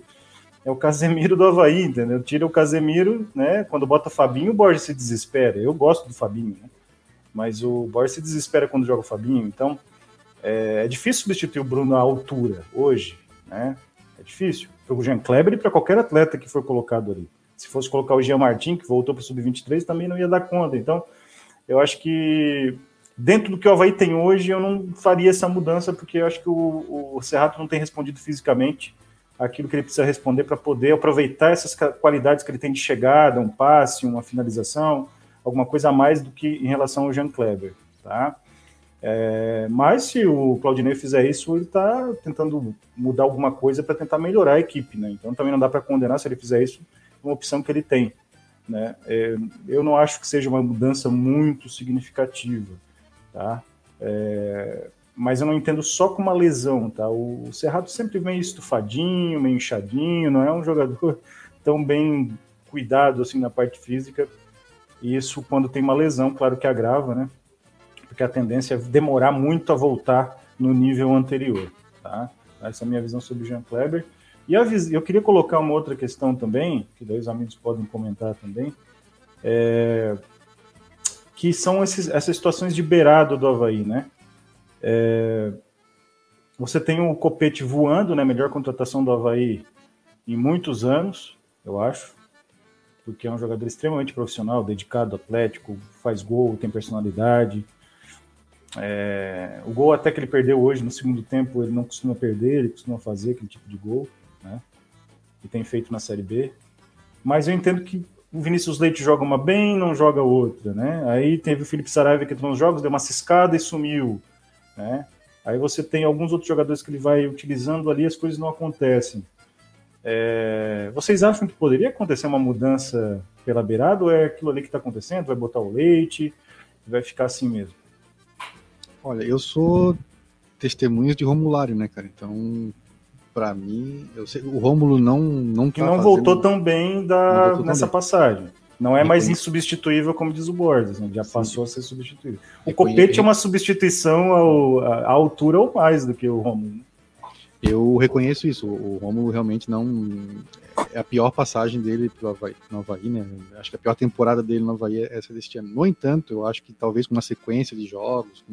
Avaí, entendeu? Tira o Casemiro, né? Quando bota o Fabinho, o Borges se desespera. Eu gosto do Fabinho, né? Mas o Borges se desespera quando joga o Fabinho. Então, é difícil substituir o Bruno à altura hoje, né? É difícil. Para o Jean Kleber e para qualquer atleta que for colocado ali. Se fosse colocar o Jean Martin, que voltou para o Sub-23, também não ia dar conta. Então, eu acho que dentro do que o Avaí tem hoje, eu não faria essa mudança, porque eu acho que o Serrato não tem respondido fisicamente aquilo que ele precisa responder para poder aproveitar essas qualidades que ele tem de chegada, um passe, uma finalização, alguma coisa a mais do que em relação ao Jean Kleber, tá? Mas se o Claudinei fizer isso, ele está tentando mudar alguma coisa para tentar melhorar a equipe, né? Então também não dá para condenar se ele fizer isso, uma opção que ele tem, né? Eu não acho que seja uma mudança muito significativa, tá? Mas eu não entendo só com uma lesão, tá? O Serrato sempre vem estufadinho, meio inchadinho, não é um jogador tão bem cuidado assim na parte física E isso, quando tem uma lesão, claro que agrava, né? Porque a tendência é demorar muito a voltar no nível anterior, tá? Essa é a minha visão sobre o Jean Kleber. E eu queria colocar uma outra questão também, que daí os amigos podem comentar também, que são essas situações de beirado do Avaí, né? Você tem o Copete voando, né? Melhor contratação do Avaí em muitos anos, eu acho, porque é um jogador extremamente profissional, dedicado, atlético, faz gol, tem personalidade. O gol até que ele perdeu hoje no segundo tempo, ele não costuma perder, ele costuma fazer aquele tipo de gol, né? E tem feito na Série B. Mas eu entendo que o Vinícius Leite joga uma bem, não joga outra, né? Aí teve o Felipe Saraiva que entrou nos jogos, deu uma ciscada e sumiu, né? Aí você tem alguns outros jogadores que ele vai utilizando ali, as coisas não acontecem. Vocês acham que poderia acontecer uma mudança pela beirada ou é aquilo ali que está acontecendo? Vai botar o Leite? Vai ficar assim mesmo? Olha, eu sou testemunha de Romulário, né, cara? Então, para mim, eu sei, o Rômulo não que não voltou tão bem nessa passagem. Não é mais insubstituível, como diz o Borges, né? Já passou a ser substituível. O Copete é uma substituição à altura ou mais do que o Rômulo. Eu reconheço isso. O Rômulo realmente não... É a pior passagem dele no Avaí, né? Acho que a pior temporada dele no Avaí é essa deste ano. No entanto, eu acho que talvez com uma sequência de jogos,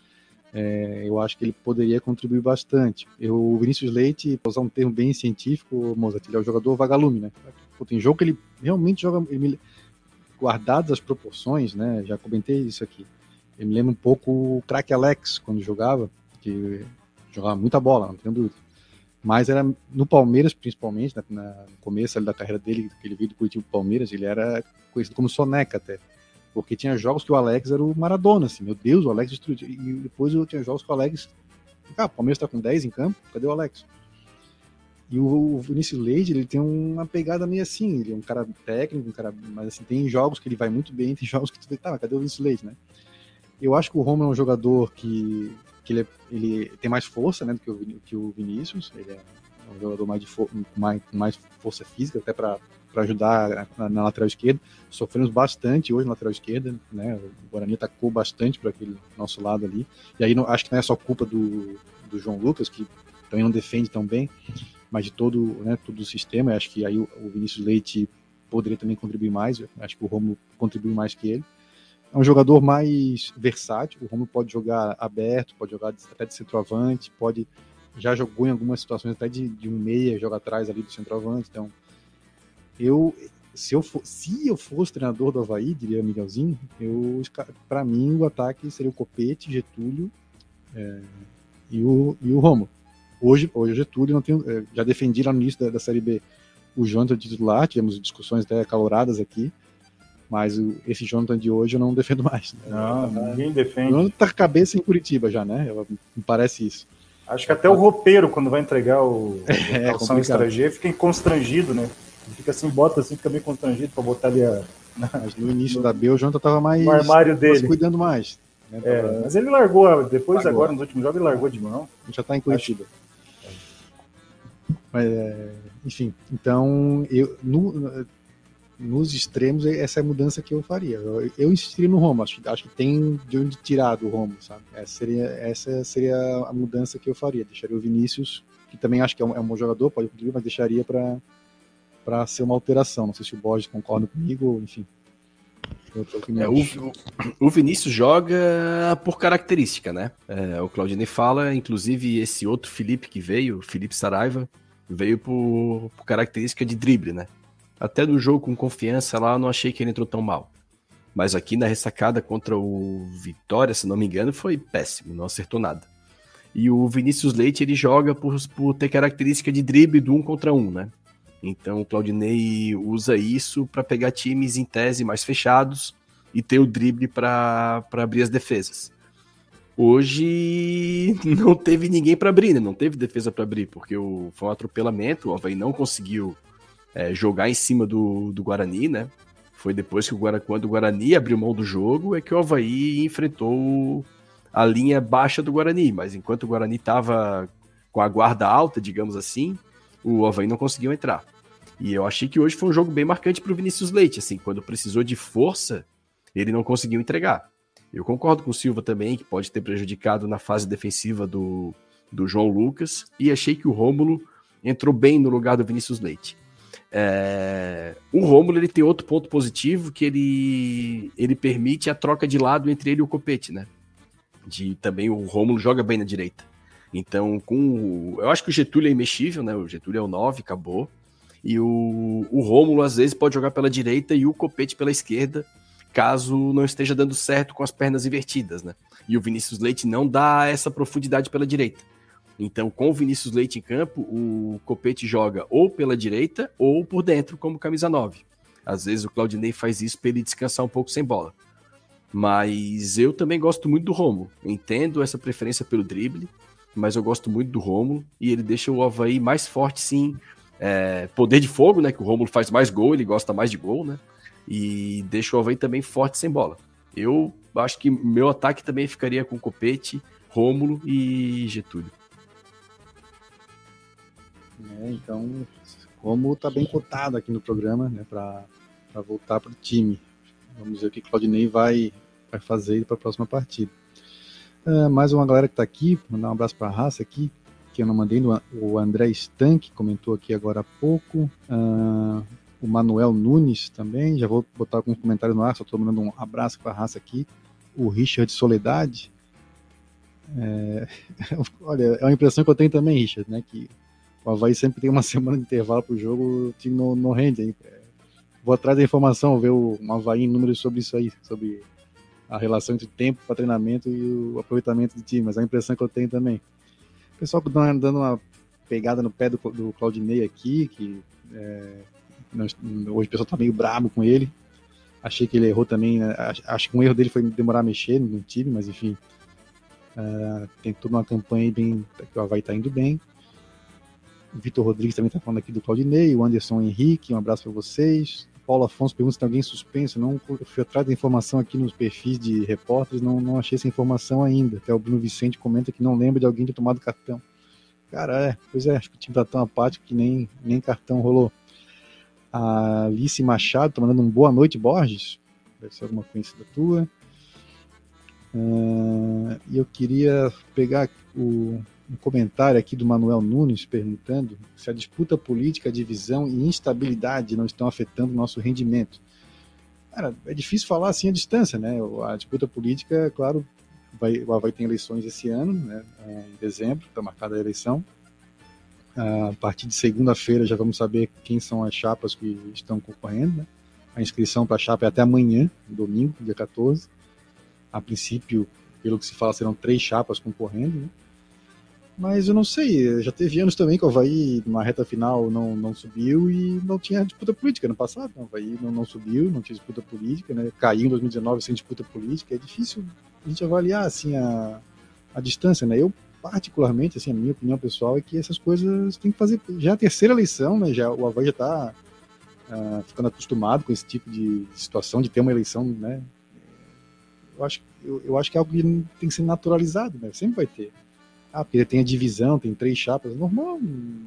eu acho que ele poderia contribuir bastante. O Vinícius Leite, para usar um termo bem científico, Mozart, ele é o jogador vagalume, né? Tem jogo que ele realmente joga... guardadas as proporções, né? Já comentei isso aqui. Eu me lembro um pouco o craque Alex, quando jogava, que jogava muita bola, não tenho dúvida. Mas era no Palmeiras, principalmente, no começo ali da carreira dele, que ele veio do Curitiba pro Palmeiras, ele era conhecido como soneca até. Porque tinha jogos que o Alex era o Maradona, assim, meu Deus, o Alex destruiu. E depois eu tinha jogos que o Alex... o Palmeiras tá com 10 em campo, cadê o Alex? E o Vinícius Leite, ele tem uma pegada meio assim, ele é um cara técnico, mas assim, tem jogos que ele vai muito bem, tem jogos que tu vê, tá, mas cadê o Vinícius Leite, né? Eu acho que o Romulo é um jogador que ele tem mais força, né, do que o Vinícius, ele é um jogador mais força física, até para ajudar na lateral esquerda. Sofremos bastante hoje na lateral esquerda, né, o Guarani atacou bastante para aquele nosso lado ali, e aí acho que não é só culpa do João Lucas, que também não defende tão bem, mas de todo o sistema. Eu acho que aí o Vinícius Leite poderia também contribuir mais. Eu acho que o Romulo contribui mais que ele. É um jogador mais versátil. O Romulo pode jogar aberto, pode jogar até de centroavante, já jogou em algumas situações até de um meia, joga atrás ali do centroavante. Então, se eu fosse treinador do Avaí, diria Miguelzinho, para mim o ataque seria o Copete, Getúlio e o Romulo. Hoje o Getúlio não tem, já defendi lá no início da Série B o Jonathan titular, tivemos discussões até acaloradas aqui, mas esse Jonathan de hoje eu não defendo mais. Né? Não, ninguém defende. O Jonathan tá com a cabeça em Curitiba já, né? Me parece isso. Acho que até o roupeiro, quando vai entregar o calção estrangeiro, fica constrangido, né? Fica assim, bota assim, fica meio constrangido para botar ali Mas no início da B o Jonathan tava mais... no armário dele. Cuidando mais. Né? Mas ele largou, depois agora, nos últimos jogos, ele largou de mão. Já tá em Curitiba. Mas, enfim, então nos extremos essa é a mudança que eu faria. Eu insistiria no Romo, acho que tem de onde tirar do Romo, sabe? Essa seria a mudança que eu faria. Deixaria o Vinícius, que também acho que é um bom jogador, pode contribuir, mas deixaria para ser uma alteração. Não sei se o Borges concorda comigo, ou enfim. O Vinícius joga por característica, né? O Claudinei fala, inclusive esse outro Felipe que veio, o Felipe Saraiva, veio por característica de drible, né? Até no jogo com confiança lá, eu não achei que ele entrou tão mal. Mas aqui na ressacada contra o Vitória, se não me engano, foi péssimo, não acertou nada. E o Vinícius Leite, ele joga por ter característica de drible do 1 contra 1, né? Então o Claudinei usa isso para pegar times em tese mais fechados e ter o drible para abrir as defesas. Hoje não teve ninguém para abrir, né? Não teve defesa para abrir, porque foi um atropelamento, o Avaí não conseguiu jogar em cima do Guarani, né? Foi depois que quando o Guarani abriu mão do jogo, é que o Avaí enfrentou a linha baixa do Guarani, mas enquanto o Guarani estava com a guarda alta, digamos assim, o Avaí não conseguiu entrar. E eu achei que hoje foi um jogo bem marcante para o Vinícius Leite, assim, quando precisou de força, ele não conseguiu entregar. Eu concordo com o Silva também, que pode ter prejudicado na fase defensiva do João Lucas, e achei que o Rômulo entrou bem no lugar do Vinícius Leite. O Rômulo, ele tem outro ponto positivo, que ele permite a troca de lado entre ele e o Copete, né? Também o Rômulo joga bem na direita. Então, eu acho que o Getúlio é imexível, né? O Getúlio é o 9, acabou. E o Rômulo, às vezes, pode jogar pela direita e o Copete pela esquerda, caso não esteja dando certo com as pernas invertidas, né? E o Vinícius Leite não dá essa profundidade pela direita. Então, com o Vinícius Leite em campo, o Copete joga ou pela direita ou por dentro, como camisa 9. Às vezes o Claudinei faz isso para ele descansar um pouco sem bola. Mas eu também gosto muito do Rômulo. Entendo essa preferência pelo drible, mas eu gosto muito do Rômulo e ele deixa o Avaí mais forte, sim. Poder de fogo, né? Que o Rômulo faz mais gol, ele gosta mais de gol, né? E deixa o Avaí também forte sem bola. Eu acho que meu ataque também ficaria com Copete, Rômulo e Getúlio. Então, Rômulo está bem cotado aqui no programa, né, para voltar para o time. Vamos ver o que Claudinei vai fazer para a próxima partida. Mais uma galera que está aqui, mandar um abraço para a raça aqui, que eu não mandei, o André Stank comentou aqui agora há pouco. O Manuel Nunes também, já vou botar alguns comentários no ar, só estou mandando um abraço para a raça aqui. O Richard Soledade. Olha, é uma impressão que eu tenho também, Richard, né, que o Avaí sempre tem uma semana de intervalo para o jogo, o time não rende. Hein? Vou atrás da informação, ver um Avaí em números sobre isso aí, sobre a relação entre tempo para treinamento e o aproveitamento do time, mas é a impressão que eu tenho também. O pessoal dando uma pegada no pé do Claudinei aqui, que hoje o pessoal está meio brabo com ele. Achei que ele errou também, né? Acho que um erro dele foi demorar a mexer no time, mas enfim. Tem toda uma campanha aí bem, que o Avaí está indo bem. O Vitor Rodrigues também está falando aqui do Claudinei, o Anderson Henrique, um abraço para vocês. O Paulo Afonso pergunta se tem alguém suspenso. Não, eu fui atrás da informação aqui nos perfis de repórteres, não achei essa informação ainda. Até o Bruno Vicente comenta que não lembra de alguém ter tomado cartão. Cara, pois é, acho que o time está tão apático que nem cartão rolou. A Alice Machado está mandando um boa noite, Borges. Deve ser alguma coincidência tua. E eu queria pegar um comentário aqui do Manuel Nunes perguntando se a disputa política, a divisão e instabilidade não estão afetando o nosso rendimento. Cara, é difícil falar assim à distância, né? A disputa política, claro, vai ter eleições esse ano, né? Em dezembro, está marcada a eleição. A partir de segunda-feira já vamos saber quem são as chapas que estão concorrendo, né? A inscrição para a chapa é até amanhã, domingo, dia 14. A princípio, pelo que se fala, serão 3 chapas concorrendo, né? Mas eu não sei, já teve anos também que o Avaí, numa reta final, não subiu e não tinha disputa política no passado. O Avaí não subiu, não tinha disputa política, né? Caiu em 2019 sem disputa política. É difícil a gente avaliar assim, a distância, né? Eu, particularmente, assim, a minha opinião pessoal é que essas coisas tem que fazer. Já é a terceira eleição, né? O Avaí já está ficando acostumado com esse tipo de situação, de ter uma eleição, né? Eu acho que é algo que tem que ser naturalizado, né? Sempre vai ter. Porque tem a divisão, tem 3 chapas, normal,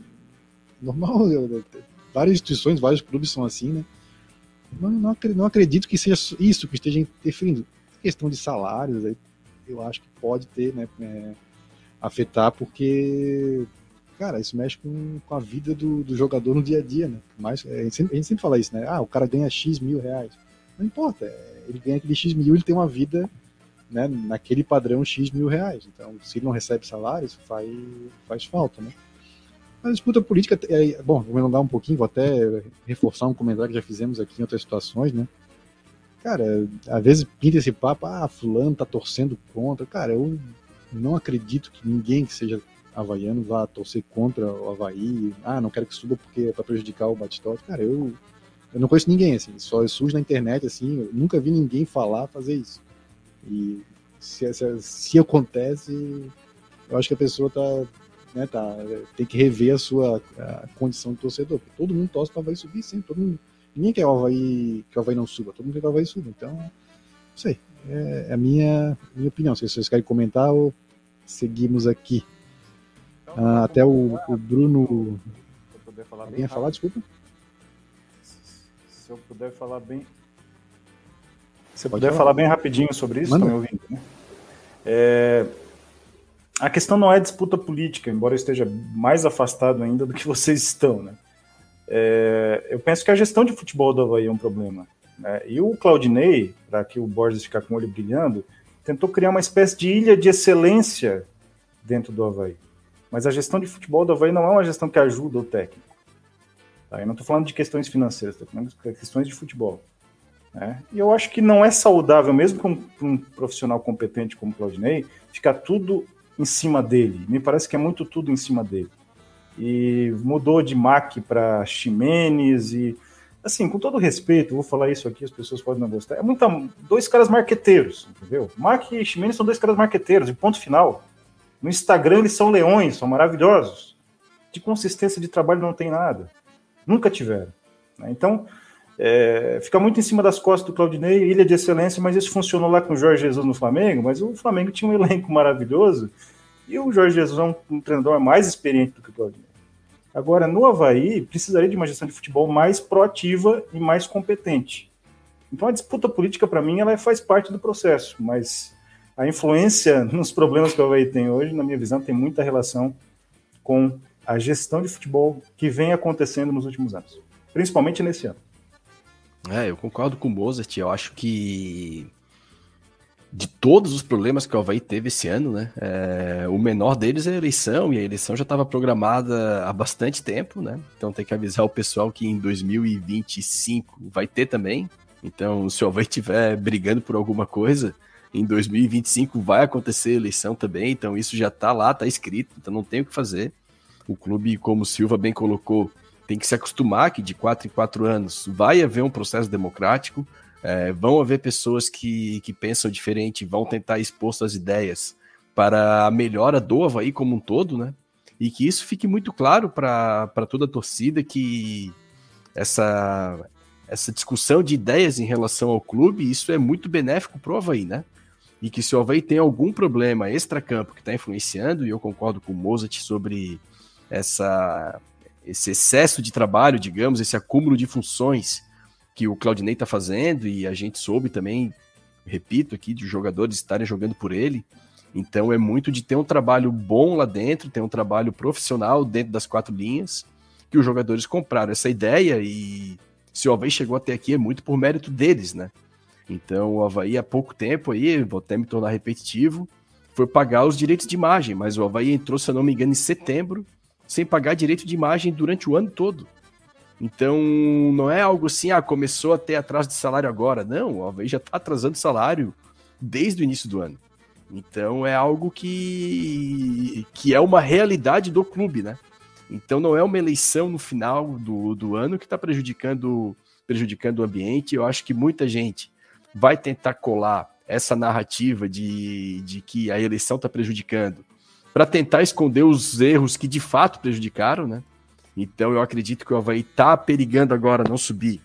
várias instituições, vários clubes são assim, né? Não acredito que seja isso que esteja interferindo. A questão de salários, aí, eu acho que pode ter, né, afetar, porque, cara, isso mexe com a vida do jogador no dia a dia, né? Mas a gente sempre fala isso, né? O cara ganha X mil reais. Não importa, ele ganha aquele X mil, ele tem uma vida, né, naquele padrão X mil reais. Então, se ele não recebe salário, isso faz falta, né? A disputa política, bom, vou me alongar um pouquinho, vou até reforçar um comentário que já fizemos aqui em outras situações, né? Cara, às vezes pinta esse papo, fulano tá torcendo contra. Cara, eu não acredito que ninguém que seja havaiano vá torcer contra o Avaí. Não quero que suba porque é pra prejudicar o Batistotti. Cara, eu não conheço ninguém, assim, só surge na internet, assim, eu nunca vi ninguém fazer isso. E se acontece, eu acho que a pessoa tem que rever a condição de torcedor, porque todo mundo torce para o Avaí subir, sim, ninguém quer que o Avaí não suba, todo mundo quer que o Avaí suba, então, não sei, é a minha opinião. Se vocês querem comentar ou seguimos aqui. Até o Bruno... Se eu puder falar bem rápido. Desculpa. Se eu puder falar bem... Se puder falar bem rapidinho sobre isso, estão me ouvindo, né? A questão não é disputa política, embora eu esteja mais afastado ainda do que vocês estão, né? Eu penso que a gestão de futebol do Avaí é um problema, né? E o Claudinei, para que o Borges ficar com o olho brilhando, tentou criar uma espécie de ilha de excelência dentro do Avaí. Mas a gestão de futebol do Avaí não é uma gestão que ajuda o técnico. Tá? Eu não estou falando de questões financeiras, estou falando de questões de futebol. Né? E eu acho que não é saudável, mesmo com um profissional competente como o Claudinei, ficar tudo em cima dele. Me parece que é muito tudo em cima dele. E mudou de Mack para Ximenes e, assim, com todo respeito, vou falar isso aqui, as pessoas podem não gostar, dois caras marqueteiros, entendeu? Mack e Ximenes são dois caras marqueteiros, e ponto final. No Instagram eles são leões, são maravilhosos. De consistência de trabalho não tem nada. Nunca tiveram. Né? Então, fica muito em cima das costas do Claudinei, ilha de excelência, mas isso funcionou lá com o Jorge Jesus no Flamengo, mas o Flamengo tinha um elenco maravilhoso, e o Jorge Jesus é um treinador mais experiente do que o Claudinei. Agora, no Avaí, precisaria de uma gestão de futebol mais proativa e mais competente. Então, a disputa política, para mim, ela faz parte do processo, mas a influência nos problemas que o Avaí tem hoje, na minha visão, tem muita relação com a gestão de futebol que vem acontecendo nos últimos anos, principalmente nesse ano. Eu concordo com o Mozart, eu acho que de todos os problemas que o Avaí teve esse ano, né, o menor deles é a eleição, e a eleição já estava programada há bastante tempo, né, então tem que avisar o pessoal que em 2025 vai ter também, então se o Avaí estiver brigando por alguma coisa, em 2025 vai acontecer a eleição também, então isso já está lá, está escrito, então não tem o que fazer. O clube, como o Silva bem colocou, tem que se acostumar que de 4 em 4 anos vai haver um processo democrático, vão haver pessoas que pensam diferente, vão tentar expor suas ideias para a melhora do Avaí como um todo, né? E que isso fique muito claro para toda a torcida que essa discussão de ideias em relação ao clube, isso é muito benéfico para o Avaí, né? E que se o Avaí tem algum problema extracampo que está influenciando, e eu concordo com o Mozart sobre esse excesso de trabalho, digamos, esse acúmulo de funções que o Claudinei está fazendo, e a gente soube também, repito aqui, de jogadores estarem jogando por ele. Então é muito de ter um trabalho bom lá dentro, ter um trabalho profissional dentro das 4 linhas, que os jogadores compraram essa ideia, e se o Avaí chegou até aqui é muito por mérito deles, né? Então o Avaí há pouco tempo aí, vou até me tornar repetitivo, foi pagar os direitos de imagem, mas o Avaí entrou, se eu não me engano, em setembro, sem pagar direito de imagem durante o ano todo. Então, não é algo assim, começou a ter atraso de salário agora. Não, o Avaí já está atrasando salário desde o início do ano. Então, é algo que é uma realidade do clube, né? Então, não é uma eleição no final do ano que está prejudicando o ambiente. Eu acho que muita gente vai tentar colar essa narrativa de que a eleição está prejudicando para tentar esconder os erros que de fato prejudicaram, né? Então eu acredito que o Avaí está perigando agora não subir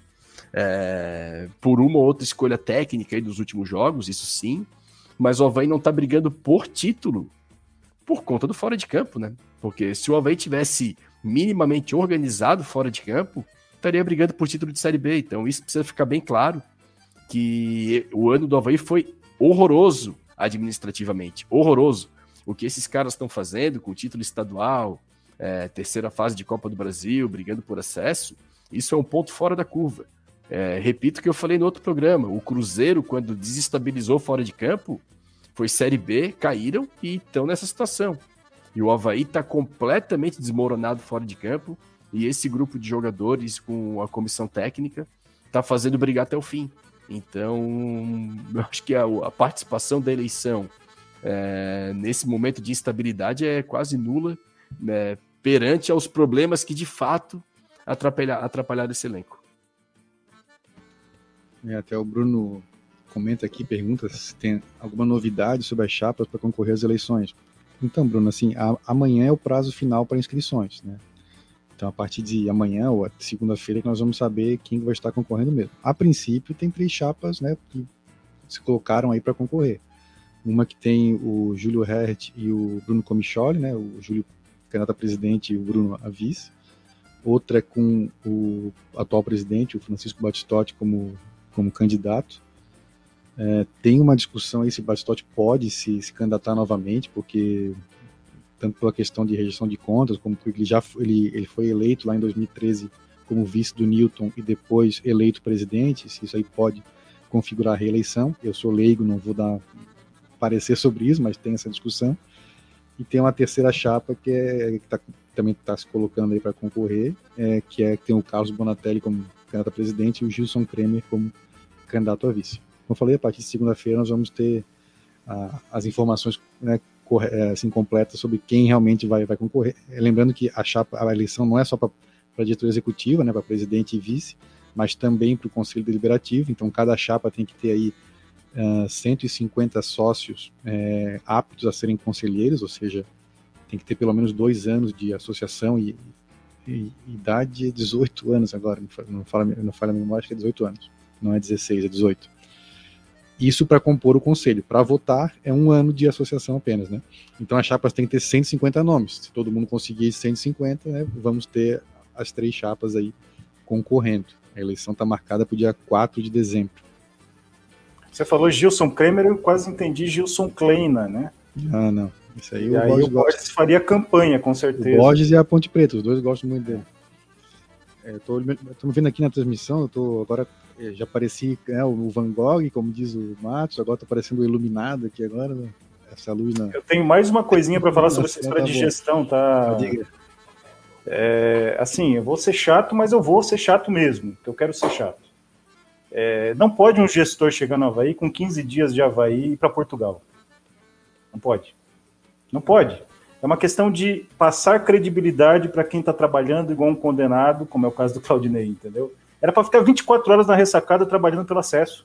por uma ou outra escolha técnica aí dos últimos jogos, isso sim, mas o Avaí não está brigando por título por conta do fora de campo, né? Porque se o Avaí tivesse minimamente organizado fora de campo, estaria brigando por título de Série B. Então isso precisa ficar bem claro, que o ano do Avaí foi horroroso administrativamente, horroroso. O que esses caras estão fazendo com o título estadual, terceira fase de Copa do Brasil, brigando por acesso, isso é um ponto fora da curva. Repito o que eu falei no outro programa, o Cruzeiro, quando desestabilizou fora de campo, foi Série B, caíram e estão nessa situação. E o Avaí está completamente desmoronado fora de campo, e esse grupo de jogadores com a comissão técnica está fazendo brigar até o fim. Então, eu acho que a participação da eleição nesse momento de instabilidade é quase nula, né, perante aos problemas que de fato atrapalharam esse elenco. Até o Bruno comenta aqui, pergunta se tem alguma novidade sobre as chapas para concorrer às eleições. Então, Bruno, assim, amanhã é o prazo final para inscrições, né? Então, a partir de amanhã ou segunda-feira que nós vamos saber quem vai estar concorrendo mesmo. A princípio, tem 3 chapas, né, que se colocaram aí para concorrer. Uma que tem o Júlio Hertz e o Bruno Comicholi, né, o Júlio candidato a presidente e o Bruno a vice. Outra é com o atual presidente, o Francisco Batistotti, como candidato. Tem uma discussão aí se Batistotti pode se candidatar novamente, porque tanto pela questão de rejeição de contas, como porque ele foi eleito lá em 2013 como vice do Newton e depois eleito presidente, se isso aí pode configurar a reeleição. Eu sou leigo, não vou dar parecer sobre isso, mas tem essa discussão. E tem uma terceira chapa que também está se colocando aí para concorrer, que tem o Carlos Bonatelli como candidato a presidente e o Gilson Kremer como candidato a vice. Como eu falei, a partir de segunda-feira nós vamos ter as informações, né, assim, completas sobre quem realmente vai concorrer. Lembrando que a eleição não é só para a diretoria executiva, né, para presidente e vice, mas também para o Conselho Deliberativo. Então, cada chapa tem que ter aí 150 sócios aptos a serem conselheiros, ou seja, tem que ter pelo menos 2 anos de associação e idade é 18 anos agora, não fala a memória, acho que é 18 anos, não é 16, é 18. Isso para compor o conselho. Para votar é 1 ano de associação apenas, né? Então as chapas têm que ter 150 nomes. Se todo mundo conseguir 150, né, vamos ter as 3 chapas aí concorrendo. A eleição está marcada para o dia 4 de dezembro. Você falou Gilson Kremer, eu quase entendi Gilson Kleina, né? Ah, não. Isso aí o Borges faria campanha, com certeza. O Borges e a Ponte Preta, os dois gostam muito dele. Estou me vendo aqui na transmissão, agora já apareci o Van Gogh, como diz o Matos, agora estou aparecendo o iluminado aqui agora, né? Essa luz na... Eu tenho mais uma coisinha para falar sobre essa história de gestão, tá? Assim, eu vou ser chato, mas eu vou ser chato mesmo, porque eu quero ser chato. Não pode um gestor chegar no Avaí com 15 dias de Avaí e ir para Portugal. Não pode. Não pode. É uma questão de passar credibilidade para quem está trabalhando igual um condenado, como é o caso do Claudinei, entendeu? Era para ficar 24 horas na ressacada trabalhando pelo acesso.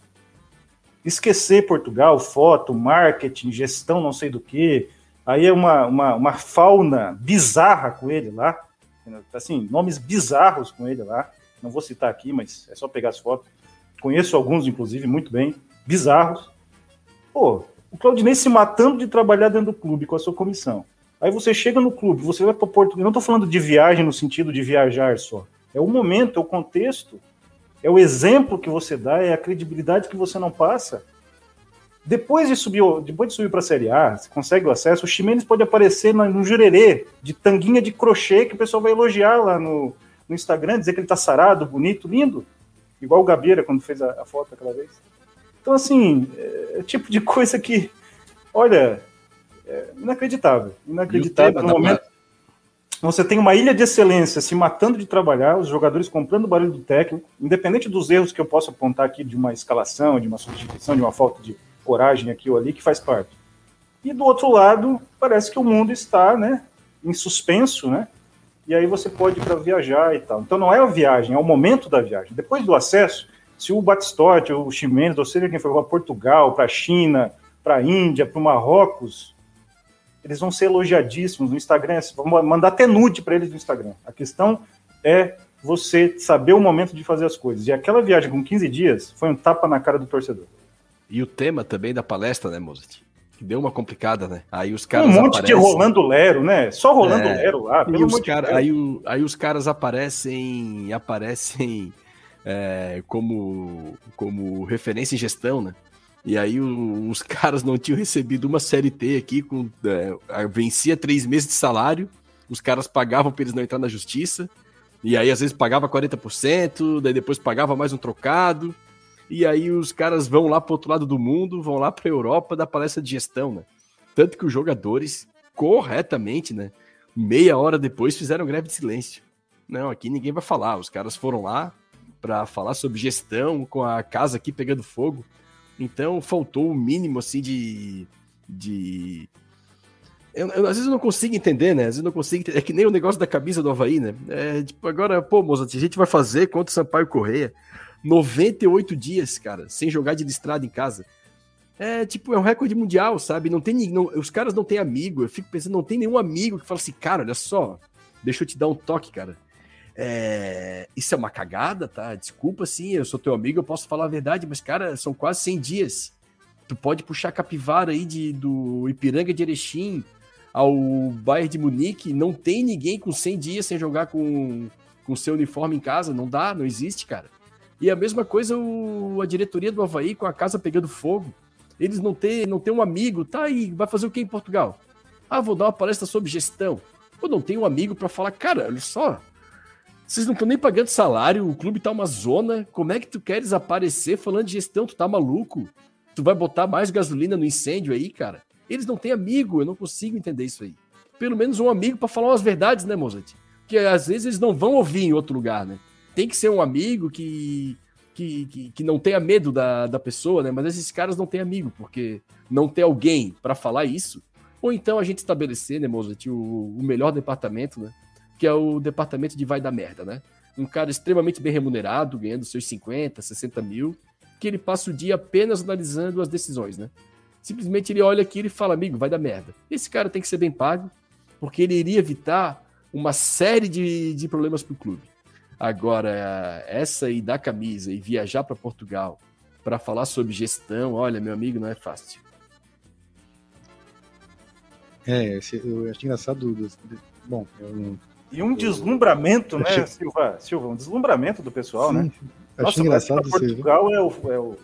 Esquecer Portugal, foto, marketing, gestão, não sei do que. Aí é uma fauna bizarra com ele lá. Assim, nomes bizarros com ele lá. Não vou citar aqui, mas é só pegar as fotos. Conheço alguns, inclusive, muito bem. Bizarros. Pô, o Claudinei se matando de trabalhar dentro do clube com a sua comissão. Aí você chega no clube, você vai para Portugal. Não estou falando de viagem no sentido de viajar só. É o momento, é o contexto, é o exemplo que você dá, é a credibilidade que você não passa. Depois de subir para a Série A, você consegue o acesso, o Ximenes pode aparecer no jurerê de tanguinha de crochê que o pessoal vai elogiar lá no Instagram, dizer que ele está sarado, bonito, lindo. Igual o Gabeira, quando fez a foto aquela vez. Então, assim, é o tipo de coisa que, olha, inacreditável. Inacreditável no momento. Você tem uma ilha de excelência se matando de trabalhar, os jogadores comprando o barulho do técnico, independente dos erros que eu possa apontar aqui de uma escalação, de uma substituição, de uma falta de coragem aqui ou ali, que faz parte. E do outro lado, parece que o mundo está, né, em suspenso, né? E aí você pode ir para viajar e tal. Então não é a viagem, é o momento da viagem. Depois do acesso, se o Batistotti, ou o Ximenes, ou seja quem for para Portugal, para a China, para a Índia, para o Marrocos, eles vão ser elogiadíssimos no Instagram, vão mandar até nude para eles no Instagram. A questão é você saber o momento de fazer as coisas. E aquela viagem com 15 dias foi um tapa na cara do torcedor. E o tema também da palestra, né, Mozart? Que deu uma complicada, né? Aí os caras um monte aparecem... de Rolando Lero, né? Só Rolando Lero lá, pelo amor de Deus. Aí os caras aparecem como referência em gestão, né? E aí os caras não tinham recebido uma CLT aqui, vencia 3 meses de salário, os caras pagavam para eles não entrar na justiça, e aí às vezes pagava 40%, daí depois pagava mais um trocado, e aí os caras vão lá para o outro lado do mundo, vão lá para a Europa dar palestra de gestão, né? Tanto que os jogadores, corretamente, né, meia hora depois fizeram greve de silêncio. Não, aqui ninguém vai falar, os caras foram lá para falar sobre gestão, com a casa aqui pegando fogo. Então faltou o mínimo assim às vezes eu não consigo entender, né? Às vezes eu não consigo entender. É que nem o negócio da camisa do Avaí, né? Tipo, agora, pô, Mozart, a gente vai fazer contra o Sampaio Corrêa 98 dias, cara, sem jogar de listrado em casa. É um recorde mundial, sabe? Os caras não têm amigo. Eu fico pensando, não tem nenhum amigo que fala assim, cara, olha só, deixa eu te dar um toque, cara. Isso é uma cagada, tá? Desculpa, sim, eu sou teu amigo, eu posso falar a verdade, mas, cara, são quase 100 dias. Tu pode puxar capivara aí do Ipiranga de Erechim ao Bayern de Munique, não tem ninguém com 100 dias sem jogar com seu uniforme em casa, não dá, não existe, cara. E a mesma coisa a diretoria do Avaí com a casa pegando fogo. Eles não têm um amigo, tá aí, vai fazer o que em Portugal? Ah, vou dar uma palestra sobre gestão. Pô, não tem um amigo para falar, cara, olha só, vocês não estão nem pagando salário, o clube tá uma zona, como é que tu queres aparecer falando de gestão? Tu tá maluco? Tu vai botar mais gasolina no incêndio aí, cara? Eles não têm amigo, eu não consigo entender isso aí. Pelo menos um amigo para falar umas verdades, né, Mozart? Que às vezes eles não vão ouvir em outro lugar, né? Tem que ser um amigo que não tenha medo da pessoa, né? Mas esses caras não têm amigo, porque não tem alguém para falar isso. Ou então a gente estabelecer, né, Mozart, o melhor departamento, né? Que é o departamento de vai dar merda, né? Um cara extremamente bem remunerado, ganhando seus 50, 60 mil, que ele passa o dia apenas analisando as decisões, né? Simplesmente ele olha aqui e fala, amigo, vai dar merda. Esse cara tem que ser bem pago, porque ele iria evitar uma série de problemas para o clube. Agora, essa aí da camisa e viajar para Portugal para falar sobre gestão, olha, meu amigo, não é fácil. Eu acho engraçado. Bom, E um deslumbramento, né, Silva? Um deslumbramento do pessoal, sim, né? Acho engraçado. Portugal é o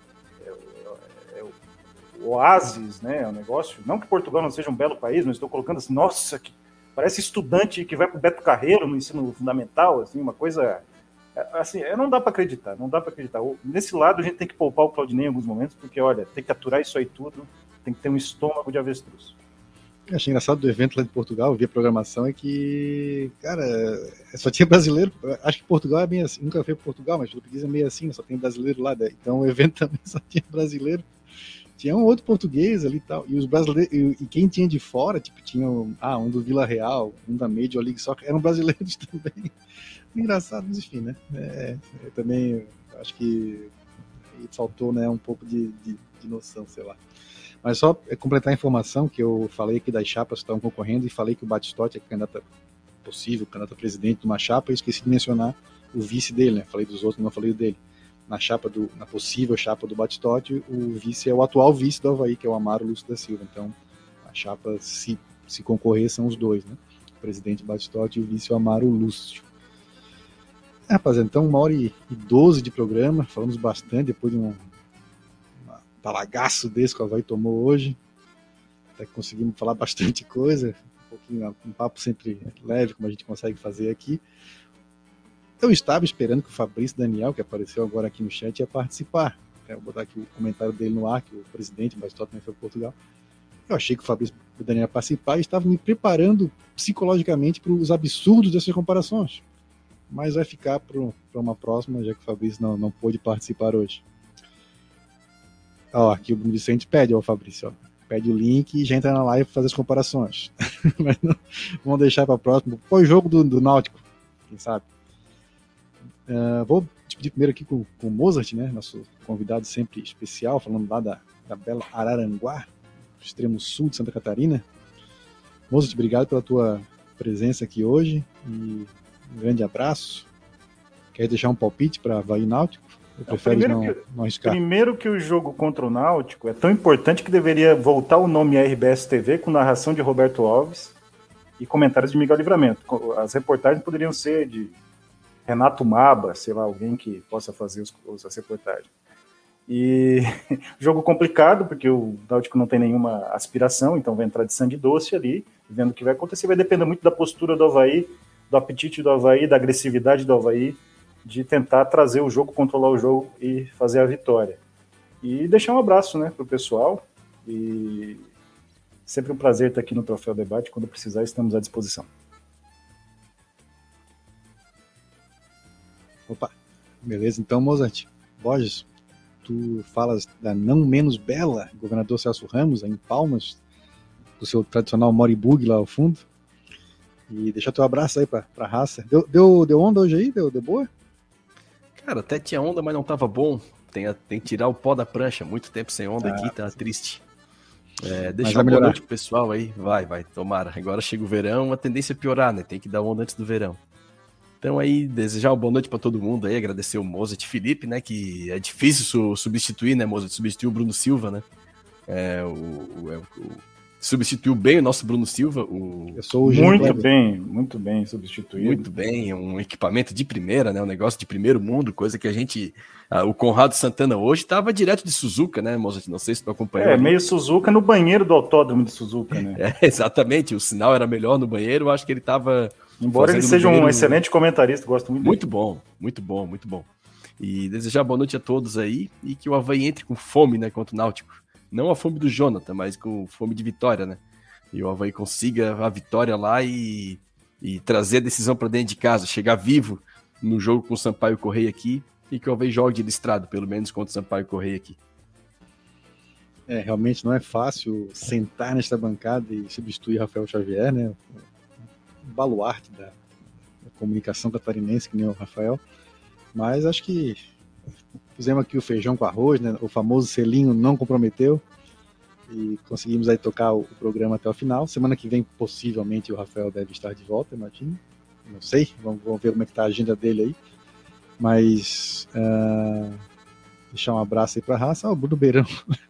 oásis, né? É um negócio. Não que Portugal não seja um belo país, mas estou colocando assim, nossa, que parece estudante que vai para o Beto Carreiro no ensino fundamental, assim, uma coisa. Assim, não dá para acreditar, não dá para acreditar. Nesse lado a gente tem que poupar o Claudinei em alguns momentos, porque, olha, tem que aturar isso aí tudo, tem que ter um estômago de avestruz. Eu achei engraçado do evento lá de Portugal, vi a programação, é que, cara, só tinha brasileiro. Acho que Portugal é bem assim, nunca fui para Portugal, mas Português é meio assim, só tem brasileiro lá. Então o evento também só tinha brasileiro. Tinha um outro português ali e tal. E os brasileiros, e quem tinha de fora, tipo, tinha um do Vila Real, um da Major League Soccer, eram brasileiros também. Engraçado, mas enfim, né? Eu também acho que faltou, né, um pouco de noção, sei lá. Mas só completar a informação que eu falei aqui das chapas que estavam concorrendo e falei que o Batistotti é candidato a presidente de uma chapa, e esqueci de mencionar o vice dele, né? Falei dos outros, não falei dele. Na possível chapa do Batistotti, o vice é o atual vice do Avaí, que é o Amaro Lúcio da Silva. Então, a chapa, se concorrer, são os dois, né? O presidente Batistotti e o vice o Amaro Lúcio. Rapaziada, então 1h12 de programa, falamos bastante depois de um talagaço desse que o Avaí tomou hoje. Até que conseguimos falar bastante coisa, um papo sempre leve, como a gente consegue fazer aqui. Eu estava esperando que o Fabrício Daniel, que apareceu agora aqui no chat, ia participar. Vou botar aqui o comentário dele no ar, que o presidente Batistotti também foi para Portugal. Eu achei que o Fabrício Daniel ia participar e estava me preparando psicologicamente para os absurdos dessas comparações. Mas vai ficar para uma próxima, já que o Fabrício não pôde participar hoje. Aqui o Bruno Vicente pede ao Fabrício, pede o link e já entra na live para fazer as comparações. Mas não, vamos deixar para a próxima. Pós-jogo do Náutico, quem sabe. Vou pedir primeiro aqui com o Mozart, né, nosso convidado sempre especial, falando lá da bela Araranguá, extremo sul de Santa Catarina. Mozart, obrigado pela tua presença aqui hoje e um grande abraço. Quer deixar um palpite para Avaí Náutico? Ou prefere não arriscar? Primeiro que o jogo contra o Náutico é tão importante que deveria voltar o nome à RBS TV com narração de Roberto Alves e comentários de Miguel Livramento. As reportagens poderiam ser de Renato Maba, sei lá, alguém que possa fazer as reportagens. E jogo complicado, porque o Náutico não tem nenhuma aspiração, então vai entrar de sangue doce ali, vendo o que vai acontecer. Vai depender muito da postura do Avaí, do apetite do Avaí, da agressividade do Avaí, de tentar trazer o jogo, controlar o jogo e fazer a vitória. E deixar um abraço, né, pro pessoal. E sempre um prazer estar aqui no Troféu Debate. Quando precisar, estamos à disposição. Opa, beleza. Então, Mozart, Borges, tu falas da não menos bela governador Celso Ramos, em Palmas, do seu tradicional Moribug lá ao fundo. E deixa teu abraço aí pra raça. Deu onda hoje aí? Deu boa? Cara, até tinha onda, mas não tava bom. Tem que tirar o pó da prancha. Muito tempo sem onda aqui, tá triste. Deixa uma boa noite pro pessoal aí. Vai, tomara. Agora chega o verão, a tendência é piorar, né? Tem que dar onda antes do verão. Então aí, desejar uma boa noite pra todo mundo aí, agradecer o Mozart Felipe, né? Que é difícil substituir, né, Mozart? Substituir o Bruno Silva, né? substituiu bem o nosso Bruno Silva. Eu sou o muito bem substituído. Muito bem, um equipamento de primeira, né? Um negócio de primeiro mundo, coisa que a gente... o Conrado Santana hoje estava direto de Suzuka, né, Mozart? Não sei se tu acompanhou. Meio Suzuka no banheiro do autódromo de Suzuka, né? Exatamente, o sinal era melhor no banheiro, eu acho que ele estava... Embora ele seja um excelente comentarista, gosto muito dele. Muito bom. E desejar boa noite a todos aí e que o Avaí entre com fome, né, contra o Náutico. Não a fome do Jonathan, mas com fome de vitória, né? E o Avaí consiga a vitória lá e trazer a decisão para dentro de casa, chegar vivo no jogo com o Sampaio Correia aqui e que o Avaí jogue de listrado, pelo menos contra o Sampaio Correia aqui. Realmente não é fácil sentar nesta bancada e substituir Rafael Xavier, né? Um baluarte da comunicação catarinense, que nem o Rafael. Mas acho que fizemos aqui o feijão com arroz, né? O famoso selinho não comprometeu e conseguimos aí tocar o programa até o final. Semana que vem, possivelmente, o Rafael deve estar de volta, imagino. Não sei, vamos ver como é que está a agenda dele aí. Mas deixar um abraço aí para a raça. O Bruno Beirão.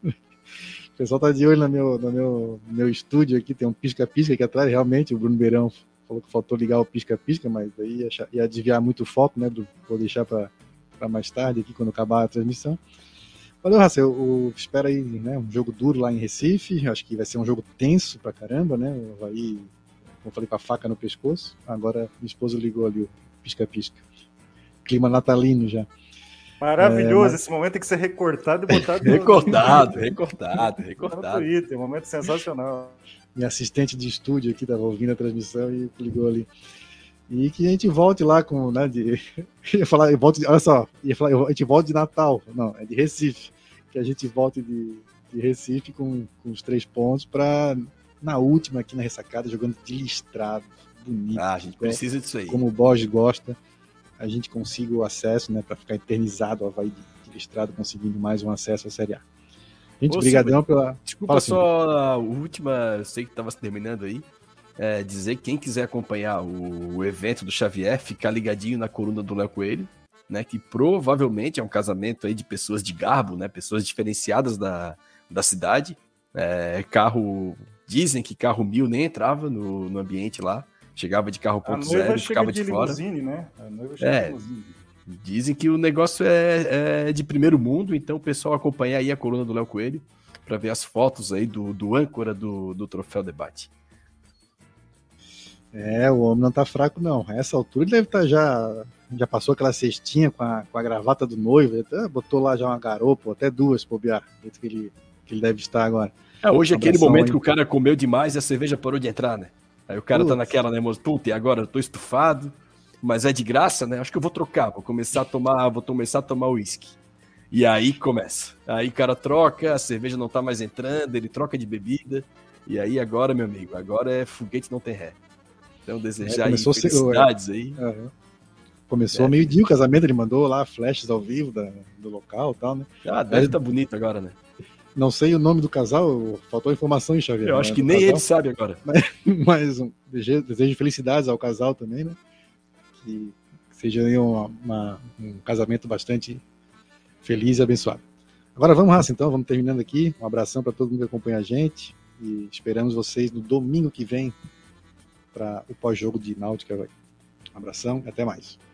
O pessoal está de olho no meu estúdio aqui, tem um pisca-pisca aqui atrás. Realmente, o Bruno Beirão falou que faltou ligar o pisca-pisca, mas aí ia desviar muito o foco, né? Vou deixar para mais tarde aqui, quando acabar a transmissão. Valeu, Raça, eu espero aí, né, um jogo duro lá em Recife. Acho que vai ser um jogo tenso pra caramba, né? O Avaí, como eu falei, com a faca no pescoço. Agora minha esposa ligou ali o pisca-pisca. Clima natalino já. Maravilhoso, esse momento tem que ser recortado e botado recortado. No Twitter, um momento sensacional. Minha assistente de estúdio aqui estava ouvindo a transmissão e ligou ali. E que a gente volte lá com, né, ia falar, olha só, a gente volte de Natal, não, é de Recife, que a gente volte de Recife com os 3 pontos para, na última aqui na ressacada, jogando de listrado, bonito. A gente precisa disso aí. Como o Borges gosta, a gente consiga o acesso, né, para ficar eternizado o Avaí de listrado, conseguindo mais um acesso à Série A. Gente, brigadão pela... Desculpa, só a última, eu sei que estava se terminando aí, dizer que quem quiser acompanhar o evento do Xavier, ficar ligadinho na coluna do Léo Coelho, né, que provavelmente é um casamento aí de pessoas de garbo, né, pessoas diferenciadas da cidade. Dizem que carro 1000 nem entrava no ambiente lá, chegava de carro 0.0 e ficava de fora. Né? A noiva chega de limusine. Dizem que o negócio é de primeiro mundo, então o pessoal acompanha aí a coluna do Léo Coelho para ver as fotos aí do âncora do Troféu Debate. O homem não tá fraco, não. A essa altura ele deve estar já passou aquela cestinha com a gravata do noivo, até botou lá já uma garopa, até 2 pro bobear, que ele deve estar agora. Hoje é aquele momento aí que o cara comeu demais e a cerveja parou de entrar, né? Aí o cara tá naquela, né, moço? Puta, e agora eu tô estufado, mas é de graça, né? Acho que eu vou trocar, vou começar a tomar uísque. E aí começa. Aí o cara troca, a cerveja não tá mais entrando, ele troca de bebida, e aí agora, meu amigo, agora é foguete não tem ré. Então, desejar aí felicidades aí. Começou meio-dia o casamento, ele mandou lá flashes ao vivo do local e tal, né? Deve estar bonito agora, né? Não sei o nome do casal, faltou informação em Xavier. Eu acho que nem casal. Ele sabe agora. Mas desejo felicidades ao casal também, né? Que seja aí um casamento bastante feliz e abençoado. Agora vamos, Raça, então, vamos terminando aqui. Um abração para todo mundo que acompanha a gente e esperamos vocês no domingo que vem para o pós-jogo de Náutica. Um abração e até mais.